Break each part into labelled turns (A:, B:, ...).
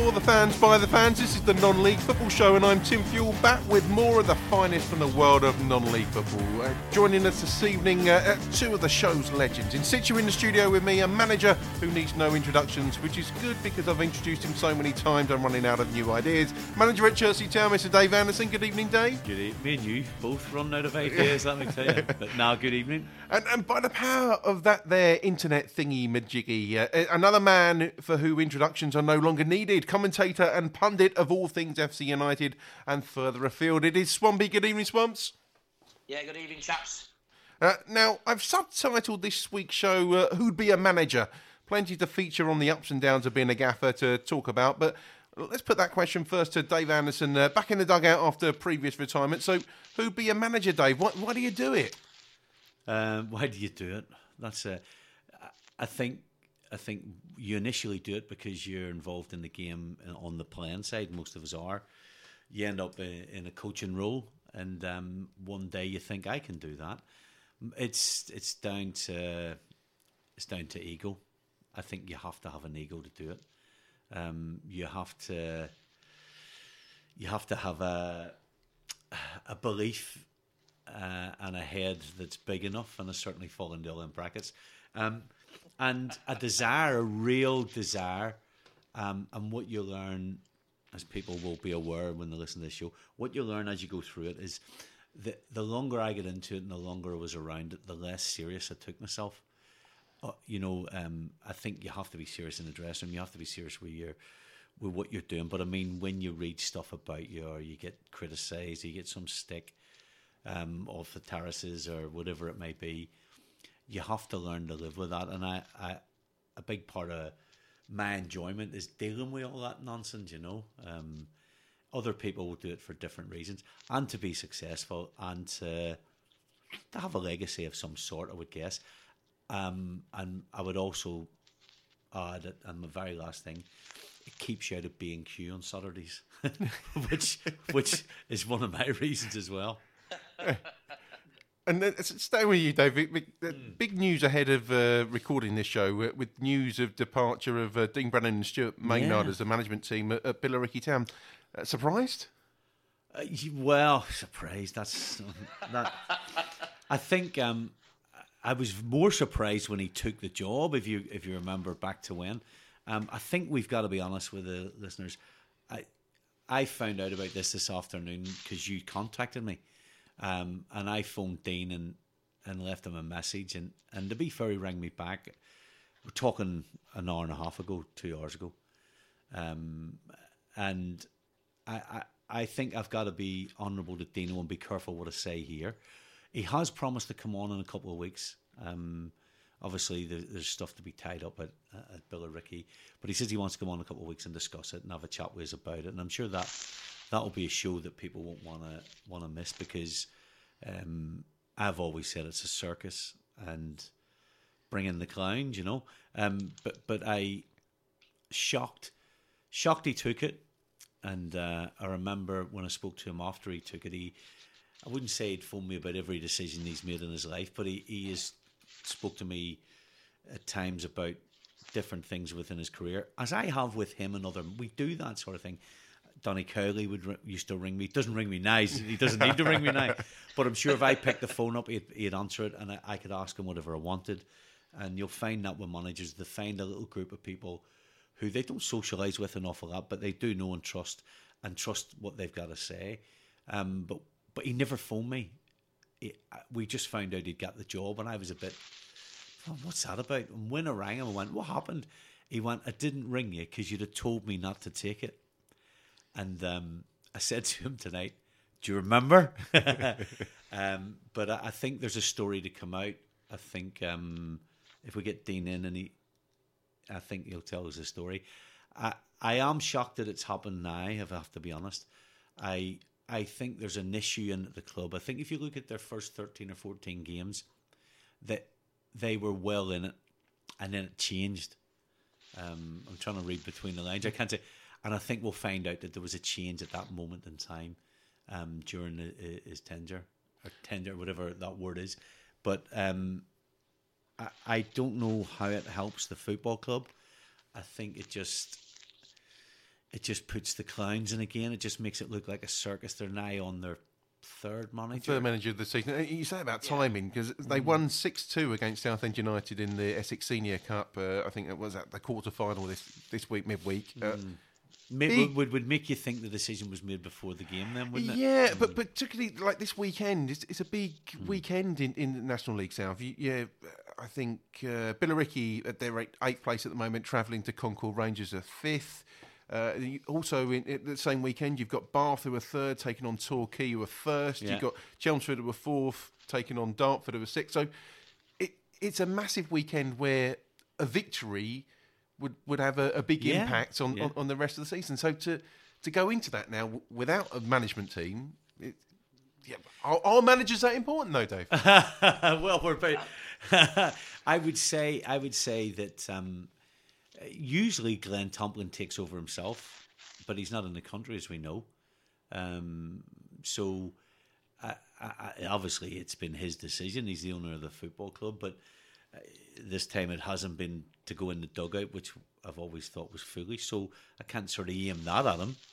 A: For the fans, by the fans, this is the Non-League Football Show, and I'm Tim Fuel, back with more of the finest from the world of non-league football. Joining us this evening, two of the show's legends. In situ in the studio with me, a manager who needs no introductions, which is good because I've introduced him so many times I'm running out of new ideas. Manager at Chelsea Town, Mr. Dave Anderson. Good evening, Dave.
B: Good evening. Me and you both run out of ideas, let me tell you. But now, good evening.
A: And by the power of that there internet thingy-majiggy, another man for who introductions are no longer needed, commentator and pundit of all things FC United and further afield, it is Swampy. Good evening, Swamps.
C: Yeah, good evening, chaps.
A: Now, I've subtitled this week's show, Who'd Be a Manager? Plenty to feature on the ups and downs of being a gaffer to talk about, but let's put that question first to Dave Anderson, back in the dugout after previous retirement. So, who'd be a manager, Dave? Why do you do it?
B: Why do you do it? That's I think you initially do it because you're involved in the game on the playing side. Most of us are. You end up in a coaching role, and one day you think I can do that. It's down to ego. I think you have to have an ego to do it. You have to have a belief and a head that's big enough, and I certainly fall into all in brackets, and a real desire, and what you learn, as people will be aware when they listen to this show, what you learn as you go through it is the longer I get into it and the longer I was around it, the less serious I took myself. I think you have to be serious in the dressing room. You have to be serious with what you're doing. But I mean, when you read stuff about you, or you get criticised, you get some stick off the terraces or whatever it may be, you have to learn to live with that. And a big part of my enjoyment is dealing with all that nonsense. Other people will do it for different reasons, and to be successful and to have a legacy of some sort, I would guess. And I would also add that, and the very last thing, it keeps you out of B&Q on Saturdays, which is one of my reasons as well.
A: And stay with you, Dave. Big news ahead of recording this show, with news of departure of Dean Brennan and Stuart Maynard as the management team at Billericay Town. Surprised?
B: Well, surprised. That's that. I think. I was more surprised when he took the job, if you remember back to when. I think we've got to be honest with the listeners. I found out about this afternoon because you contacted me, and I phoned Dean and left him a message. And to be fair, he rang me back. We're talking an hour and a half ago, 2 hours ago. And I think I've got to be honourable to Dino and be careful what I say here. He has promised to come on in a couple of weeks. Obviously, there's stuff to be tied up at Billericay, but he says he wants to come on in a couple of weeks and discuss it and have a chat with us about it. And I'm sure that'll be a show that people won't want to miss, because I've always said it's a circus and bring in the clowns, But I shocked he took it, and I remember when I spoke to him after he took it, I wouldn't say he'd phoned me about every decision he's made in his life, but he has spoke to me at times about different things within his career, as I have with him and other. We do that sort of thing. Donny Cowley used to ring me. Doesn't ring me now. He doesn't need to ring me now. But I'm sure if I picked the phone up, he'd answer it, and I could ask him whatever I wanted. And you'll find that with managers, they find a little group of people who they don't socialise with an awful lot, but they do know and trust what they've got to say. But he never phoned me. We just found out he'd got the job, and I was a bit, what's that about? And when I rang him, I went, what happened? He went, I didn't ring you because you'd have told me not to take it. And I said to him tonight, do you remember? But I think there's a story to come out. I think if we get Dean in, I think he'll tell us a story. I am shocked that it's happened now, if I have to be honest. I think there's an issue in the club. I think if you look at their first 13 or 14 games, that they were well in it, and then it changed. I'm trying to read between the lines. I can't say. And I think we'll find out that there was a change at that moment in time during his tenure, whatever that word is. But I don't know how it helps the football club. I think it it just puts the clowns in again. It just makes it look like a circus. They're now on their third manager
A: of the season. You say about timing, because they won 6-2 against Southend United in the Essex Senior Cup. I think it was at the quarter-final this week, midweek.
B: Would make you think the decision was made before the game then, wouldn't it?
A: Yeah, but particularly like this weekend, it's a big weekend in the National League South. I think Billericay, they're 8th place at the moment, travelling to Concord Rangers are 5th. Also, in the same weekend, you've got Bath, who are 3rd, taking on Torquay, who are 1st. Yeah. You've got Chelmsford, who are 4th, taking on Dartford, who are 6th. So it's a massive weekend where a victory would have a big impact on the rest of the season. So to go into that now without a management team, are managers that important though, Dave?
B: Well, I would say that usually Glenn Tomlin takes over himself, but he's not in the country, as we know. So obviously it's been his decision. He's the owner of the football club, but this time it hasn't been to go in the dugout, which I've always thought was foolish. So I can't sort of aim that at him.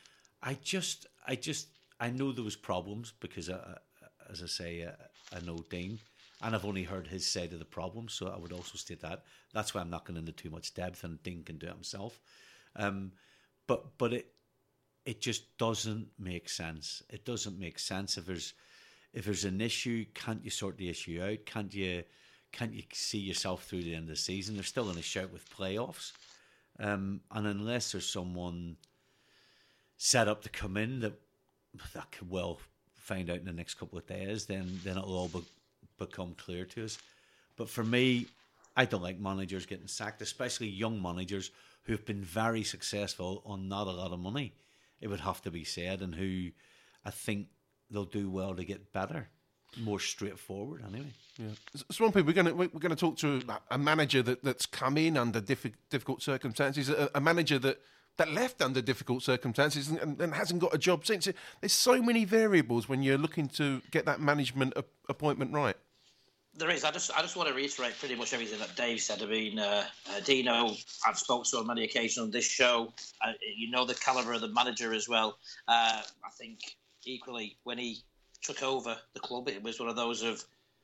B: I know there was problems because, as I say, I know Dean, and I've only heard his side of the problem. So I would also state that. That's why I'm not going into too much depth, and Dean can do it himself. But it just doesn't make sense. It doesn't make sense if there's an issue. Can't you sort the issue out? Can't you see yourself through the end of the season? They're still in a shout with playoffs, and unless there's someone set up to come in that could well find out in the next couple of days, then it'll all become clear to us. But for me, I don't like managers getting sacked, especially young managers who've been very successful on not a lot of money, it would have to be said, and who I think they'll do well to get better. More straightforward, anyway.
A: Yeah, Swampy, we're going to talk to a manager that's come in under difficult circumstances, a manager that left under difficult circumstances and hasn't got a job since. There's so many variables when you're looking to get that management appointment right.
C: There is. I just want to reiterate pretty much everything that Dave said. I mean, Dino, I've spoken to on many occasions on this show. You know the calibre of the manager as well. I think equally when he took over the club, it was one of those of...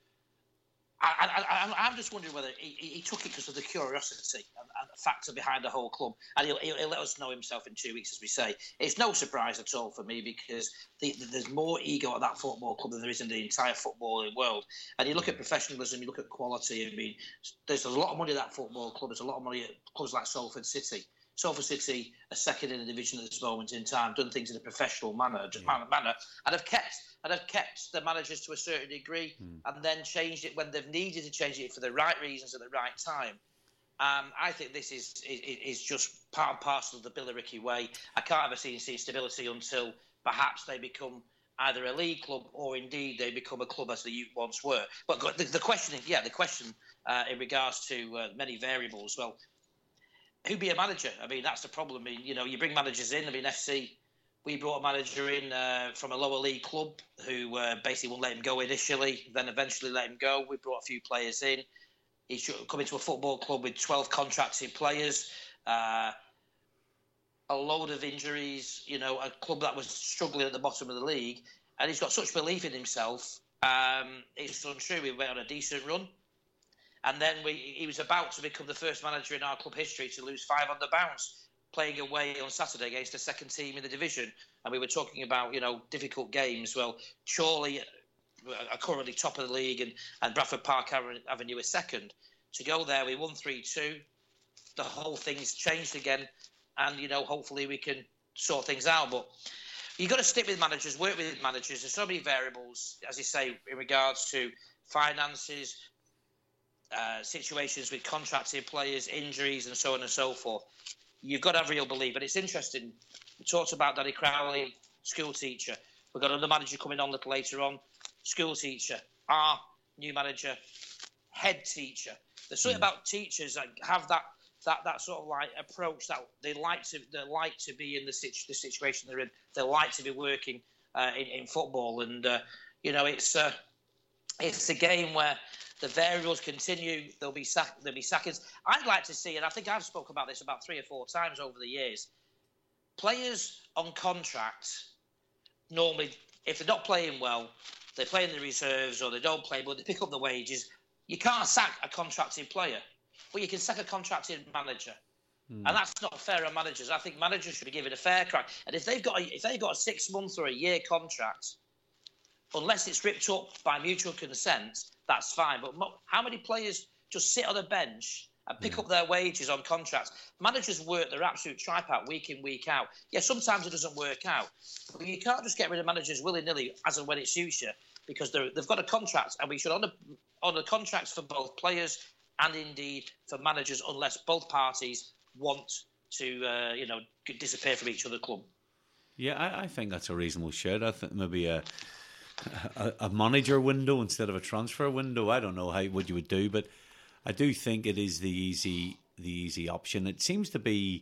C: I'm just wondering whether he took it because of the curiosity and the factor behind the whole club. And he'll let us know himself in 2 weeks, as we say. It's no surprise at all for me, because there's more ego at that football club than there is in the entire footballing world. And you look at professionalism, you look at quality. I mean, there's a lot of money at that football club. There's a lot of money at clubs like Salford City. Salford City are second in the division at this moment in time, done things in a professional manner, and have kept the managers to a certain degree, and then changed it when they've needed to change it for the right reasons at the right time. I think this is just part and parcel of the Billericay way. I can't ever see stability until perhaps they become either a league club or indeed they become a club as the Ute once were. But the question in regards to many variables, well, who'd be a manager? I mean, that's the problem. I mean, you bring managers in. I mean, FC, we brought a manager in from a lower league club who basically wouldn't let him go initially, then eventually let him go. We brought a few players in. He should come into a football club with 12 contracted players, a load of injuries, a club that was struggling at the bottom of the league, and he's got such belief in himself. It's untrue. We went on a decent run. And then he was about to become the first manager in our club history to lose 5 on the bounce, playing away on Saturday against the second team in the division. And we were talking about, difficult games. Well, Chorley are currently top of the league and Bradford Park Avenue is second. To go there, we won 3-2. The whole thing's changed again. And, hopefully we can sort things out. But you've got to stick with managers, work with managers. There's so many variables, as you say, in regards to finances, situations with contracted players, injuries, and so on and so forth. You've got to have real belief. And it's interesting. We talked about Danny Crowley, school teacher. We've got another manager coming on a little later on, school teacher. Our new manager, head teacher. There's something about teachers that have that sort of like approach that they like to be in the situation they're in. They like to be working in football, and it's a game where the variables continue. There'll be sackings. I'd like to see, and I think I've spoken about this about 3 or 4 times over the years, players on contract normally, if they're not playing well, they play in the reserves or they don't play, but they pick up the wages. You can't sack a contracted player, but you can sack a contracted manager. And that's not fair on managers. I think managers should be given a fair crack. And if they've got a 6 month or a year contract, unless it's ripped up by mutual consent, that's fine. But how many players just sit on a bench and pick up their wages on contracts? Managers work their absolute tripe out week in, week out. Yeah, sometimes it doesn't work out. But you can't just get rid of managers willy-nilly as and when it suits you, because they've got a contract, and we should honour contracts for both players and indeed for managers, unless both parties want to disappear from each other club.
B: Yeah, I think that's a reasonable shout. I think maybe a manager window instead of a transfer window. I don't know what you would do, but I do think it is the easy option. It seems to be.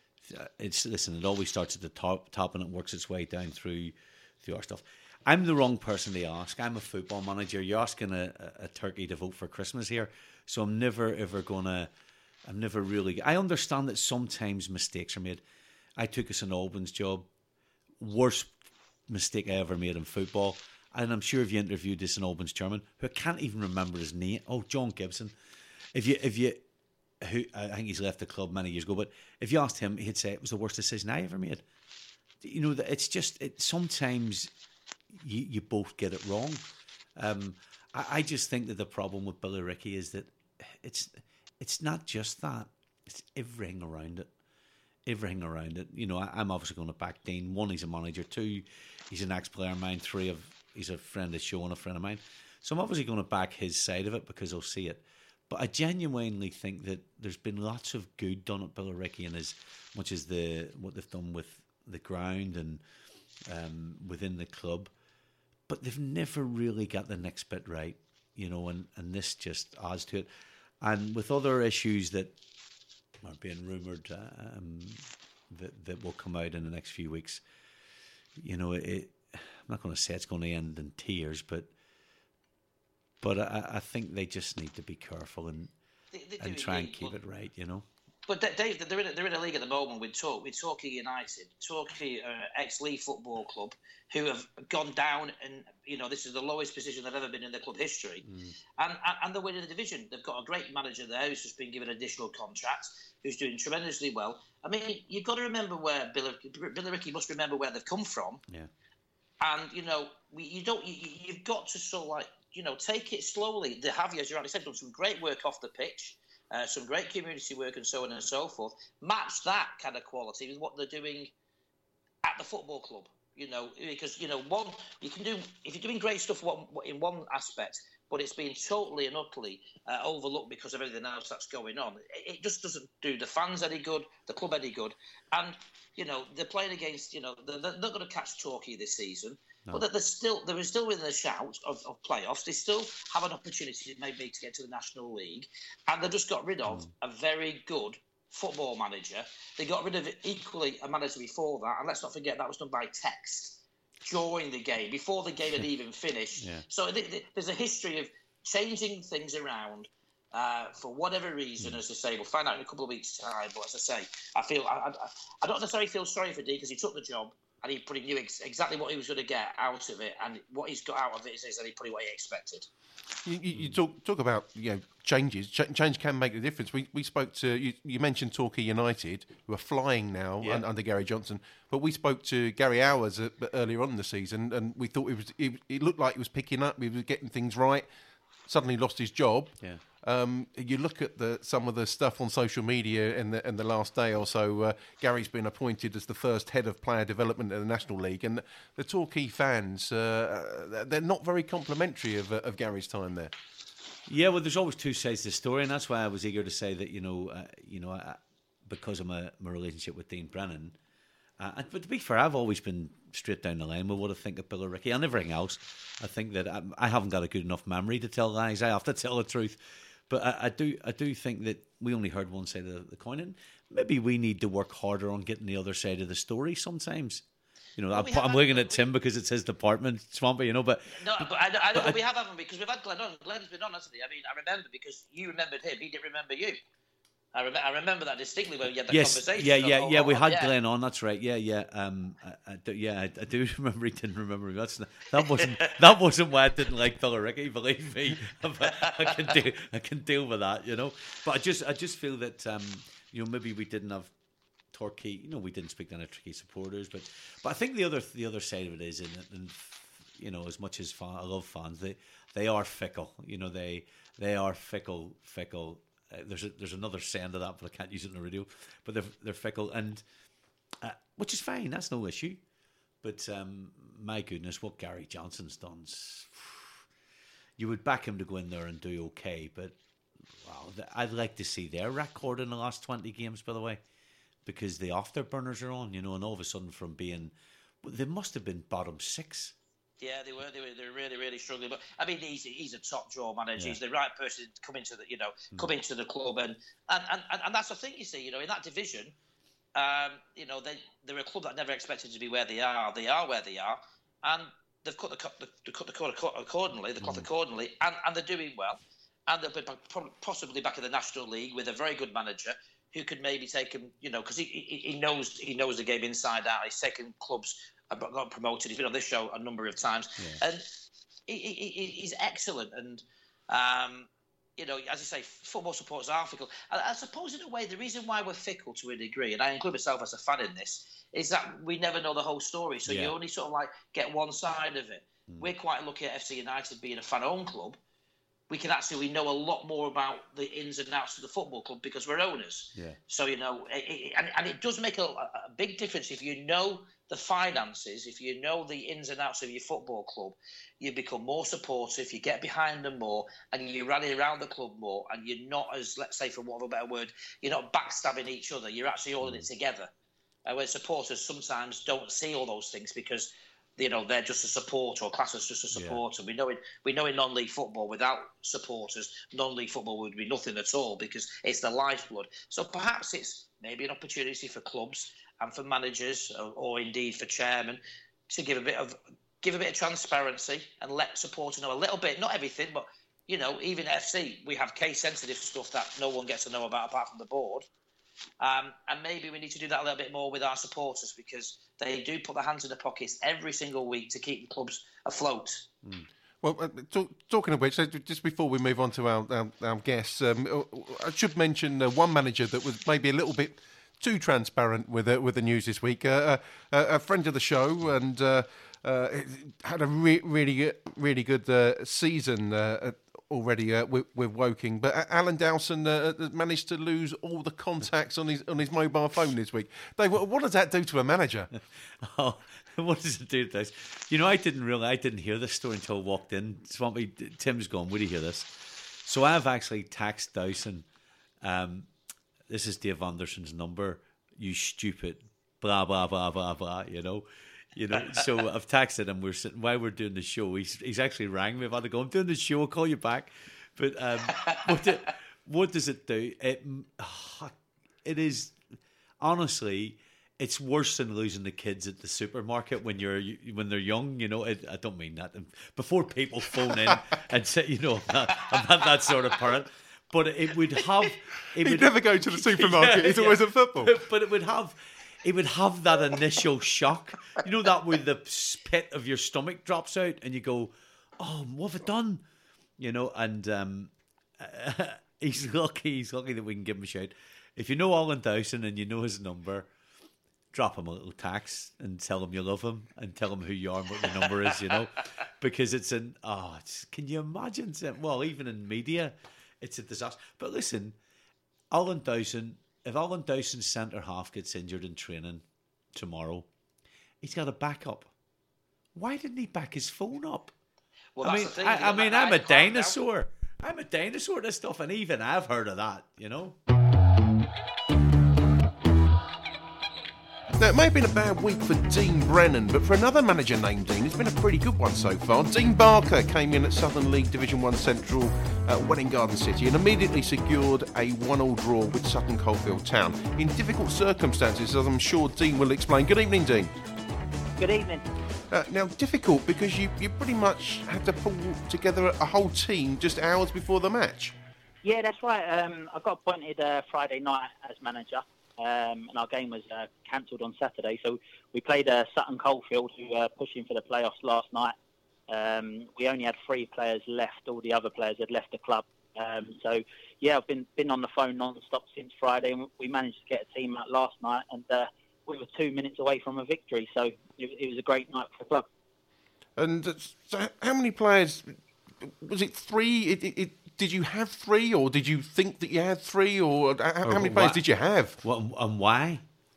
B: It always starts at the top and it works its way down through our stuff. I'm the wrong person to ask. I'm a football manager. You're asking a turkey to vote for Christmas here, so I'm never ever gonna. I'm never really. I understand that sometimes mistakes are made. I took a St Albans job, worst mistake I ever made in football. And I'm sure if you interviewed this St Albans chairman, who I can't even remember his name, John Gibson. Who I think he's left the club many years ago, but if you asked him, he'd say it was the worst decision I ever made. You know, it's just sometimes you both get it wrong. I just think that the problem with Billericay is that it's not just that; it's everything around it. Everything around it. You know, I'm obviously going to back Dean. 1, he's a manager. 2, he's an ex-player of mine. 3, he's a friend of the show and a friend of mine. So I'm obviously going to back his side of it because I'll see it. But I genuinely think that there's been lots of good done at Billericay, and as much as what they've done with the ground and within the club, but they've never really got the next bit right, you know, and this just adds to it. And with other issues that are being rumoured that will come out in the next few weeks, you know, I'm not going to say it's going to end in tears, but I think they just need to be careful and try and keep it right, you know.
C: But Dave, they're in a league at the moment with Torquay United, Torquay ex-League Football Club, who have gone down, and you know this is the lowest position they've ever been in their club history, and they're winning the division. They've got a great manager there who's just been given additional contracts, who's doing tremendously well. I mean, you've got to remember where Billericay must remember where they've come from, and you know you've got to sort of like take it slowly. They have, as you rightly said, done some great work off the pitch. Some great community work and so on and so forth. Match that kind of quality with what they're doing at the football club, because one you can do if you're doing great stuff in one aspect, but it's being totally and utterly overlooked because of everything else that's going on. It just doesn't do the fans any good, the club any good, and they're playing against they're not going to catch Torquay this season. No. But they're still within a shout of playoffs. They still have an opportunity maybe to get to the National League, and they just got rid of a very good football manager. They got rid of equally a manager before that, and let's not forget that was done by text during the game, before the game had even finished. Yeah. So there's a history of changing things around for whatever reason. As I say, we'll find out in a couple of weeks' time. But as I say, I don't necessarily feel sorry for Dee because he took the job. And he probably knew exactly what he was going to get out of it, and what he's got out of it is exactly probably what he expected.
A: You talk about changes. Change can make the difference. We spoke to you mentioned Torquay United, who are flying now under Gary Johnson, but we spoke to Gary Hours earlier on in the season, and we thought it looked like he was picking up, he was getting things right. Suddenly lost his job. Yeah. You look at some of the stuff on social media in the last day or so. Gary's been appointed as the first head of player development in the National League, and the Torquay fans they're not very complimentary of Gary's time there.
B: Yeah, well, there's always two sides to the story, and that's why I was eager to say that because of my relationship with Dean Brennan. But to be fair, I've always been straight down the line with what I think of Billericay and everything else. I think that I haven't got a good enough memory to tell lies. I have to tell the truth. But I do think that we only heard one side of the coin, and maybe we need to work harder on getting the other side of the story sometimes. I'm looking at Tim because it's his department, Swampy, but...
C: No, but I know we haven't, because we've had Glenn on. Glenn's been on, hasn't he? I mean, I remember because you remembered him, he didn't remember you. I remember that distinctly when we had that
B: yes,
C: conversation.
B: Yeah. We had Glenn on. That's right. Yeah. I do remember. He didn't remember me. That wasn't why I didn't like Billericay. Believe me, I can deal with that. But I just feel that maybe we didn't have Torquay. We didn't speak to any Torquay supporters, but I think the other side of it is, and as much as I love fans, they are fickle. They are fickle. There's another saying to that, but I can't use it on the radio. But they're fickle, and which is fine. That's no issue. But my goodness, what Gary Johnson's done, you would back him to go in there and do okay. But wow, I'd like to see their record in the last 20 games. By the way, because the afterburners are on, and all of a sudden from being, they must have been bottom 6.
C: Yeah, they were really, really struggling. But I mean, he's a top draw manager. Yeah. He's the right person to come into the club, and that's the thing, you see. In that division, they're a club that never expected to be where they are. They are where they are, and they've cut the cord accordingly. The cloth accordingly, and they're doing well, and they'll be possibly back in the National League with a very good manager who could maybe take them. Because he knows the game inside out. He's taken clubs. Got promoted. He's been on this show a number of times, and he's excellent. And as you say, football supporters are fickle. I suppose in a way, the reason why we're fickle to a degree, and I include myself as a fan in this, is that we never know the whole story. So you only sort of get one side of it. We're quite lucky at FC United being a fan-owned club. We know a lot more about the ins and outs of the football club because we're owners. Yeah. So and it does make a big difference if you know the finances, if you know the ins and outs of your football club. You become more supportive, you get behind them more, and you rally around the club more. And you're not as, let's say, for want of a better word, you're not backstabbing each other. You're actually all in it together. Where supporters sometimes don't see all those things because they're just a supporter, or class as just a supporter. Yeah. We know in non-league football, without supporters, non-league football would be nothing at all because it's the lifeblood. So perhaps it's maybe an opportunity for clubs and for managers, or indeed for chairmen, to give a bit of transparency and let supporters know a little bit, not everything, but even FC, we have case-sensitive stuff that no one gets to know about apart from the board. And maybe we need to do that a little bit more with our supporters because they do put their hands in their pockets every single week to keep the clubs afloat. Mm.
A: Well, talking of which, just before we move on to our guests, I should mention one manager that was maybe a little bit too transparent with the news this week. A friend of the show and had a really good season already with Woking, but Alan Dowson managed to lose all the contacts on his mobile phone this week. Dave, what does that do to a manager?
B: Oh, what does it do to this? I didn't hear this story until I walked in. Swampy, Tim's gone, would he hear this? So I've actually texted Dowson, this is Dave Anderson's number, you stupid, blah, blah, blah, blah, blah, so I've texted him. We're sitting while we're doing the show. He's actually rang me. I've had to go, I'm doing the show, I'll call you back. But what does it do? It is, honestly, it's worse than losing the kids at the supermarket when they're young. I don't mean that. Before people phone in and say, I'm not that sort of parent. But it would have.
A: He'd never go to the supermarket. He's always at football.
B: But it would have that initial shock. That where the pit of your stomach drops out and you go, oh, what have I done? And he's lucky that we can give him a shout. If you know Alan Dowson and you know his number, drop him a little text and tell him you love him and tell him who you are and what your number is, because can you imagine? Well, even in media, it's a disaster. But listen, Alan Dowson, if Alan Dowson's centre half gets injured in training tomorrow, he's got a backup. Why didn't he back his phone up?
C: Well,
B: I'm a dinosaur. I'm a dinosaur at this stuff, and even I've heard of that,
A: Now, it may have been a bad week for Dean Brennan, but for another manager named Dean, it's been a pretty good one so far. Dean Barker came in at Southern League Division 1 Central at Welwyn Garden City and immediately secured a 1-1 draw with Sutton Coldfield Town in difficult circumstances, as I'm sure Dean will explain. Good evening, Dean.
D: Good evening.
A: Now, difficult because you pretty much had to pull together a whole team just hours before the match.
D: Yeah, that's right. I got appointed Friday night as manager, and our game was cancelled on Saturday. So we played Sutton Coldfield, who were pushing for the playoffs last night. We only had 3 players left. All the other players had left the club. So, yeah, I've been on the phone non-stop since Friday, and we managed to get a team out last night, and we were 2 minutes away from a victory. So it was a great night for the club.
A: And so how many players? Was it 3? Did you have 3, or did you think that you had 3, or how many players did you have?
B: And why?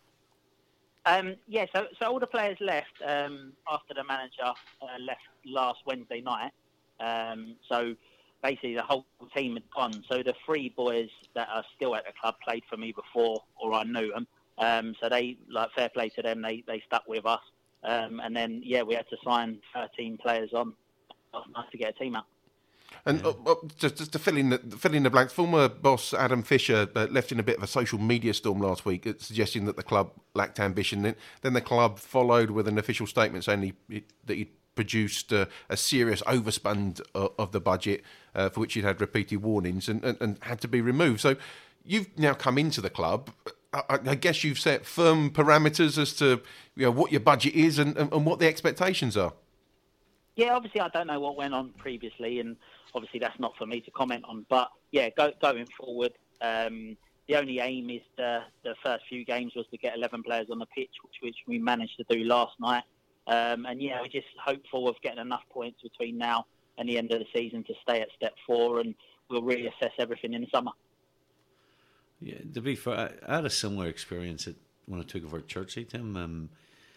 D: Yeah, so all the players left after the manager left last Wednesday night. So basically the whole team had gone. So the 3 boys that are still at the club played for me before, or I knew them. So they, fair play to them, they stuck with us. And then, yeah, we had to sign 13 players on last night to get a team out.
A: And just to fill in the blanks, former boss Adam Fisher left in a bit of a social media storm last week, suggesting that the club lacked ambition. Then the club followed with an official statement saying that he produced a serious overspend of the budget, for which he'd had repeated warnings and had to be removed. So you've now come into the club. I guess you've set firm parameters as to what your budget is and what the expectations are.
D: Yeah, obviously I don't know what went on previously, and obviously that's not for me to comment on. But yeah, going forward, the only aim is the first few games was to get 11 players on the pitch, which we managed to do last night. And yeah, we're just hopeful of getting enough points between now and the end of the season to stay at step 4, and we'll really assess everything in the summer.
B: Yeah, to be fair, I had a similar experience when I took over at Chertsey, Tim.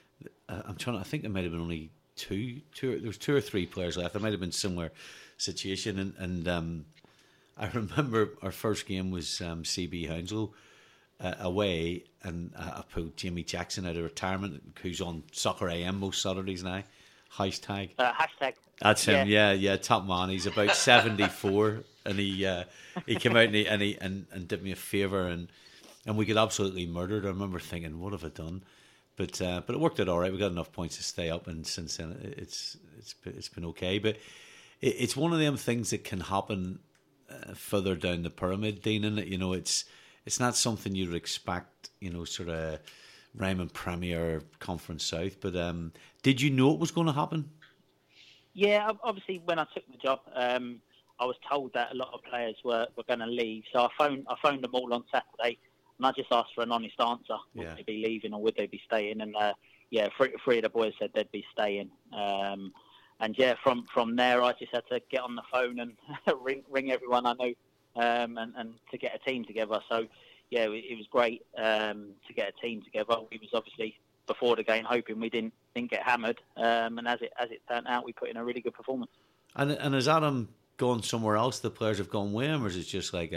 B: I think there might have been only there was 2 or 3 players left. There might have been a similar situation, and I remember our first game was CB Hounslow away, and I pulled Jamie Jackson out of retirement, who's on Soccer AM most Saturdays now. Hashtag. That's him. Yeah, top man. He's about 74, and he came out and he did me a favour, and we got absolutely murdered. I remember thinking, what have I done? But it worked out all right. We got enough points to stay up, and since then it's been okay. But it's one of them things that can happen further down the pyramid, Dean. And it's not something you'd expect. Sort of Ryman Premier Conference South. But did you know it was going to happen?
D: Yeah, obviously when I took the job, I was told that a lot of players were going to leave. So I phoned them all on Saturday. And I just asked for an honest answer. Would they be leaving or would they be staying? And three of the boys said they'd be staying. And yeah, from there, I just had to get on the phone and ring everyone I know and to get a team together. So yeah, it was great to get a team together. We was obviously before the game hoping we didn't get hammered. And as it turned out, we put in a really good performance. And
B: has Adam gone somewhere else? The players have gone with him, or is it just like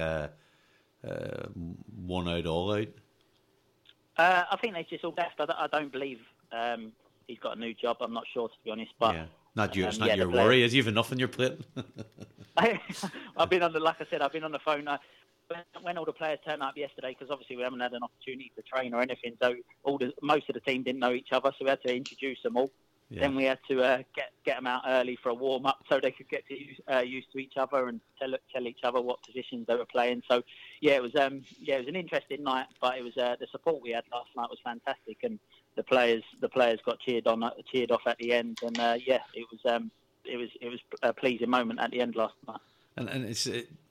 B: one out, all out?
D: I think they just all left. I don't believe he's got a new job. I'm not sure, to be honest. But
B: yeah. It's not your worry. Is you have enough on your plate?
D: I've been on the phone. When all the players turned up yesterday, because obviously we haven't had an opportunity to train or anything, so most of the team didn't know each other, so we had to introduce them all. Yeah. Then we had to get them out early for a warm up so they could get used to each other and tell each other what positions they were playing. So yeah, it was an interesting night, but it was the support we had last night was fantastic, and the players got cheered off at the end, and it was a pleasing moment at the end last night.
B: And it's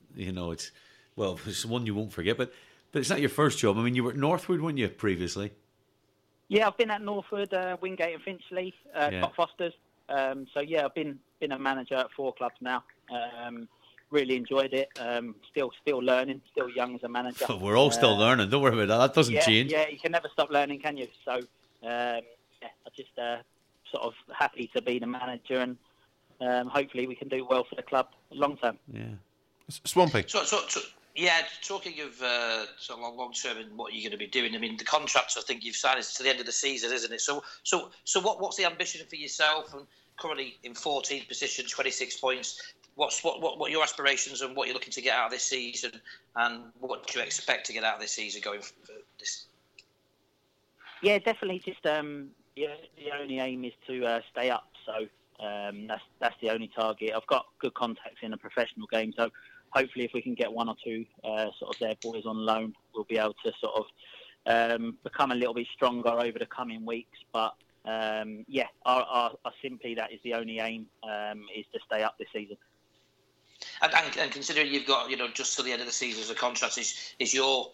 B: one you won't forget, but it's not your first job. I mean, you were at Northwood, weren't you, previously?
D: Yeah, I've been at Northwood, Wingate and Finchley, Cockfosters. So yeah, I've been a manager at 4 clubs now. Really enjoyed it. Still learning. Still young as a manager.
B: We're all still learning. Don't worry about that. That doesn't change.
D: Yeah, you can never stop learning, can you? So I'm just sort of happy to be the manager, and hopefully we can do well for the club long term.
B: Yeah.
A: Swampy.
C: So yeah, talking of sort of long term and what you're going to be doing. I mean, the contracts I think you've signed is to the end of the season, isn't it? So what's the ambition for yourself? And currently in 14th position, 26 points. What your aspirations and what you're looking to get out of this season, and what do you expect to get out of this season going for this?
D: Yeah, definitely. Just the only aim is to stay up. So that's the only target. I've got good contacts in the professional game, so hopefully if we can get one or two sort of their boys on loan, we'll be able to sort of become a little bit stronger over the coming weeks. But our simply that is the only aim, is to stay up this season.
C: And considering you've got, just till the end of the season as a contract, is your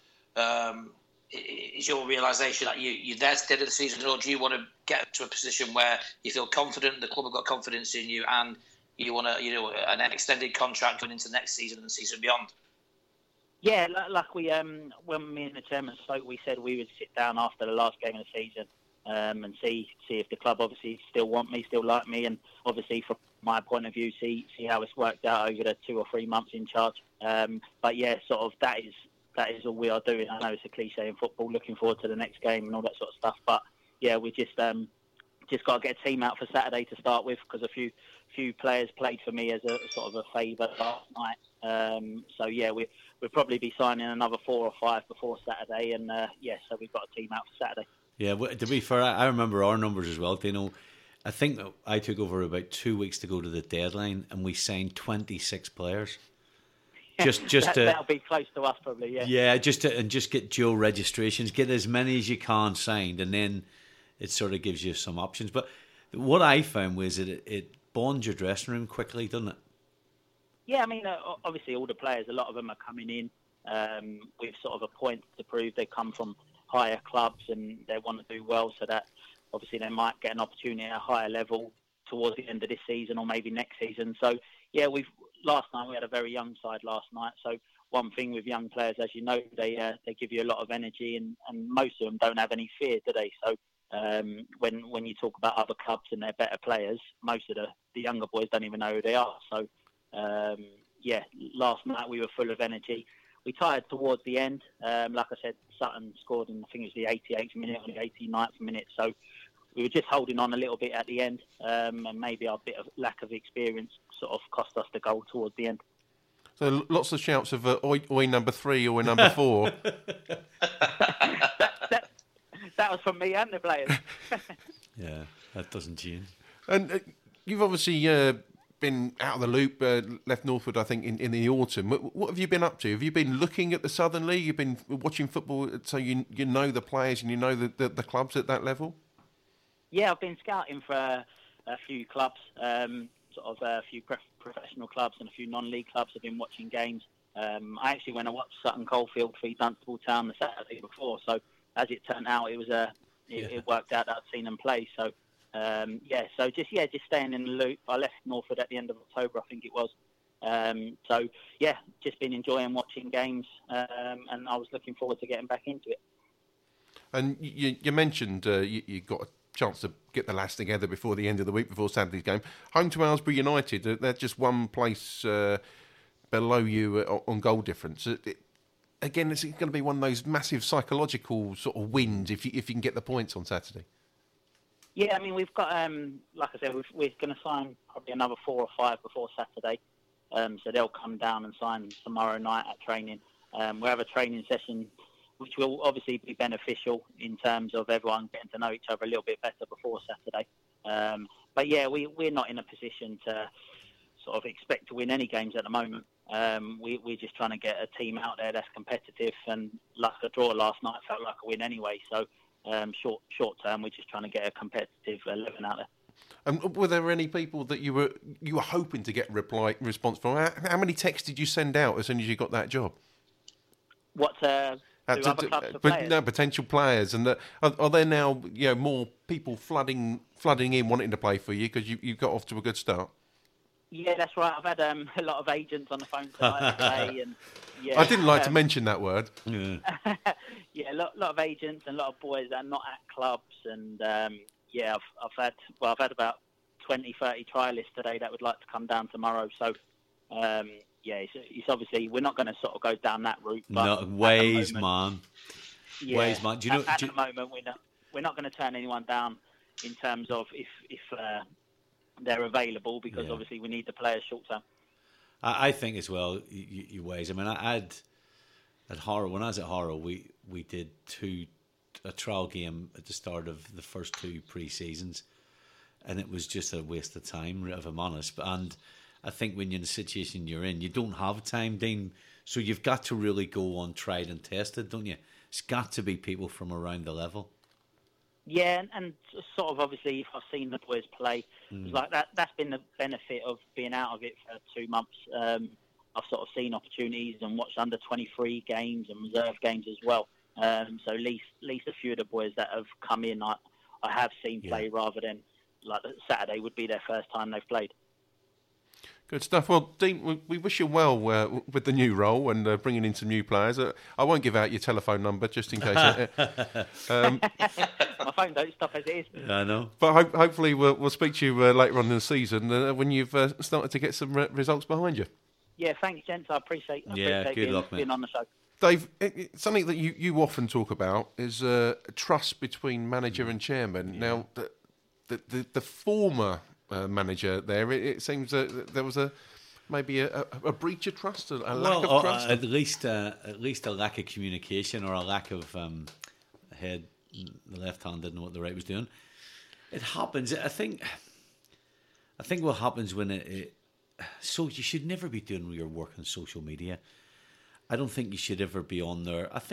C: realisation that you're there to the end of the season, or do you want to get to a position where you feel confident, the club have got confidence in you, and you want an extended contract going into next season and the season beyond?
D: Yeah, like we, when me and the chairman spoke, we said we would sit down after the last game of the season and see if the club obviously still want me, still like me, and obviously from my point of view, see how it's worked out over the 2 or 3 months in charge. But yeah, sort of that is all we are doing. I know it's a cliche in football, looking forward to the next game and all that sort of stuff. But yeah, we just got to get a team out for Saturday to start with, because a few players played for me as a sort of a favour last night. So yeah, we'll probably be signing another 4 or 5 before Saturday, and so we've got a team out for Saturday. Yeah,
B: to be fair, I remember our numbers as well. I think I took over about 2 weeks to go to the deadline, and we signed 26 players.
D: That'll be close to us probably. Yeah,
B: just get dual registrations, get as many as you can signed, and then it sort of gives you some options. But what I found was that it bonds your dressing room quickly, doesn't it?
D: Yeah, I mean, obviously all the players, a lot of them are coming in with sort of a point to prove. They come from higher clubs and they want to do well, so that obviously they might get an opportunity at a higher level towards the end of this season or maybe next season. So yeah, last night we had a very young side last night. So one thing with young players, as you know, they give you a lot of energy, and most of them don't have any fear, do they? So when you talk about other clubs and they're better players, most of the younger boys don't even know who they are. So last night we were full of energy. We tired towards the end. Like I said, Sutton scored in, I think it was the 88th minute or the 89th minute. So we were just holding on a little bit at the end, and maybe our bit of lack of experience sort of cost us the goal towards the end.
A: So lots of shouts of oi number 3, oi number 4.
D: That was from me and the players.
B: Yeah, that doesn't change.
A: And you've obviously been out of the loop, left Northwood, I think, in the autumn. What have you been up to? Have you been looking at the Southern League? You've been watching football, so you know the players and you know the clubs at that level?
D: Yeah, I've been scouting for a few clubs, sort of a few professional clubs and a few non-league clubs. I've been watching games. I actually went and watched Sutton Coldfield v Dunstable Town the Saturday before, so as it turned out, it worked out that I'd seen them play. So just staying in the loop. I left Northwood at the end of October, I think it was. Just been enjoying watching games, and I was looking forward to getting back into it.
A: And you mentioned you got a chance to get the lads together before the end of the week, before Saturday's game. Home to Aylesbury United, they're just one place below you on goal difference. Again, it's going to be one of those massive psychological sort of wins if you can get the points on Saturday.
D: Yeah, I mean, we've got, like I said, we're going to sign probably another 4 or 5 before Saturday. So they'll come down and sign tomorrow night at training. We'll have a training session, which will obviously be beneficial in terms of everyone getting to know each other a little bit better before Saturday. But yeah, we're not in a position to sort of expect to win any games at the moment. We're just trying to get a team out there that's competitive, and like a draw last night felt like a win anyway. So short term, we're just trying to get a competitive 11 out there.
A: And were there any people that you were hoping to get response from? How many texts did you send out as soon as you got that job?
D: What to other clubs for players?
A: No, potential players, and are there now more people flooding in wanting to play for you because you got off to a good start?
D: Yeah, that's right. I've had a lot of agents on the phone today, and
A: I didn't like to mention that word.
B: Yeah,
D: a lot of agents and a lot of boys that are not at clubs, and I've had about 20, 30 trialists today that would like to come down tomorrow. So it's obviously we're not going to sort of go down that route. But
B: no ways, man.
D: Yeah,
B: ways, man. Do you know?
D: At the moment, we're not going to turn anyone down in terms of if they're available, because obviously we need the players short term.
B: I think as well, you ways. I mean, I had at Harrow, when I was at Harrow, we did a trial game at the start of the first 2 pre-seasons, and it was just a waste of time, if I'm honest. And I think when you're in the situation you're in, you don't have time, Dean. So you've got to really go on tried and tested, don't you? It's got to be people from around the level.
D: Yeah, and sort of obviously, if I've seen the boys play, it's like that's been the benefit of being out of it for 2 months. I've sort of seen opportunities and watched under 23 games and reserve games as well. So at least a few of the boys that have come in, I have seen play rather than like Saturday would be their first time they've played.
A: Good stuff. Well, Dean, we wish you well with the new role and bringing in some new players. I won't give out your telephone number just in case.
D: My phone don't stop as it is.
B: I know.
A: But hopefully we'll speak to you later on in the season when you've started to get some results behind you.
D: Yeah, thanks, gents. I appreciate being on the show.
A: Dave, something that you often talk about is trust between manager and chairman. Yeah. Now, the former manager there, it seems that there was maybe a breach of trust, a lack of trust.
B: At least a lack of communication or a lack of the left hand didn't know what the right was doing. It happens. I think what happens when so you should never be doing your work on social media. I don't think you should ever be on there. I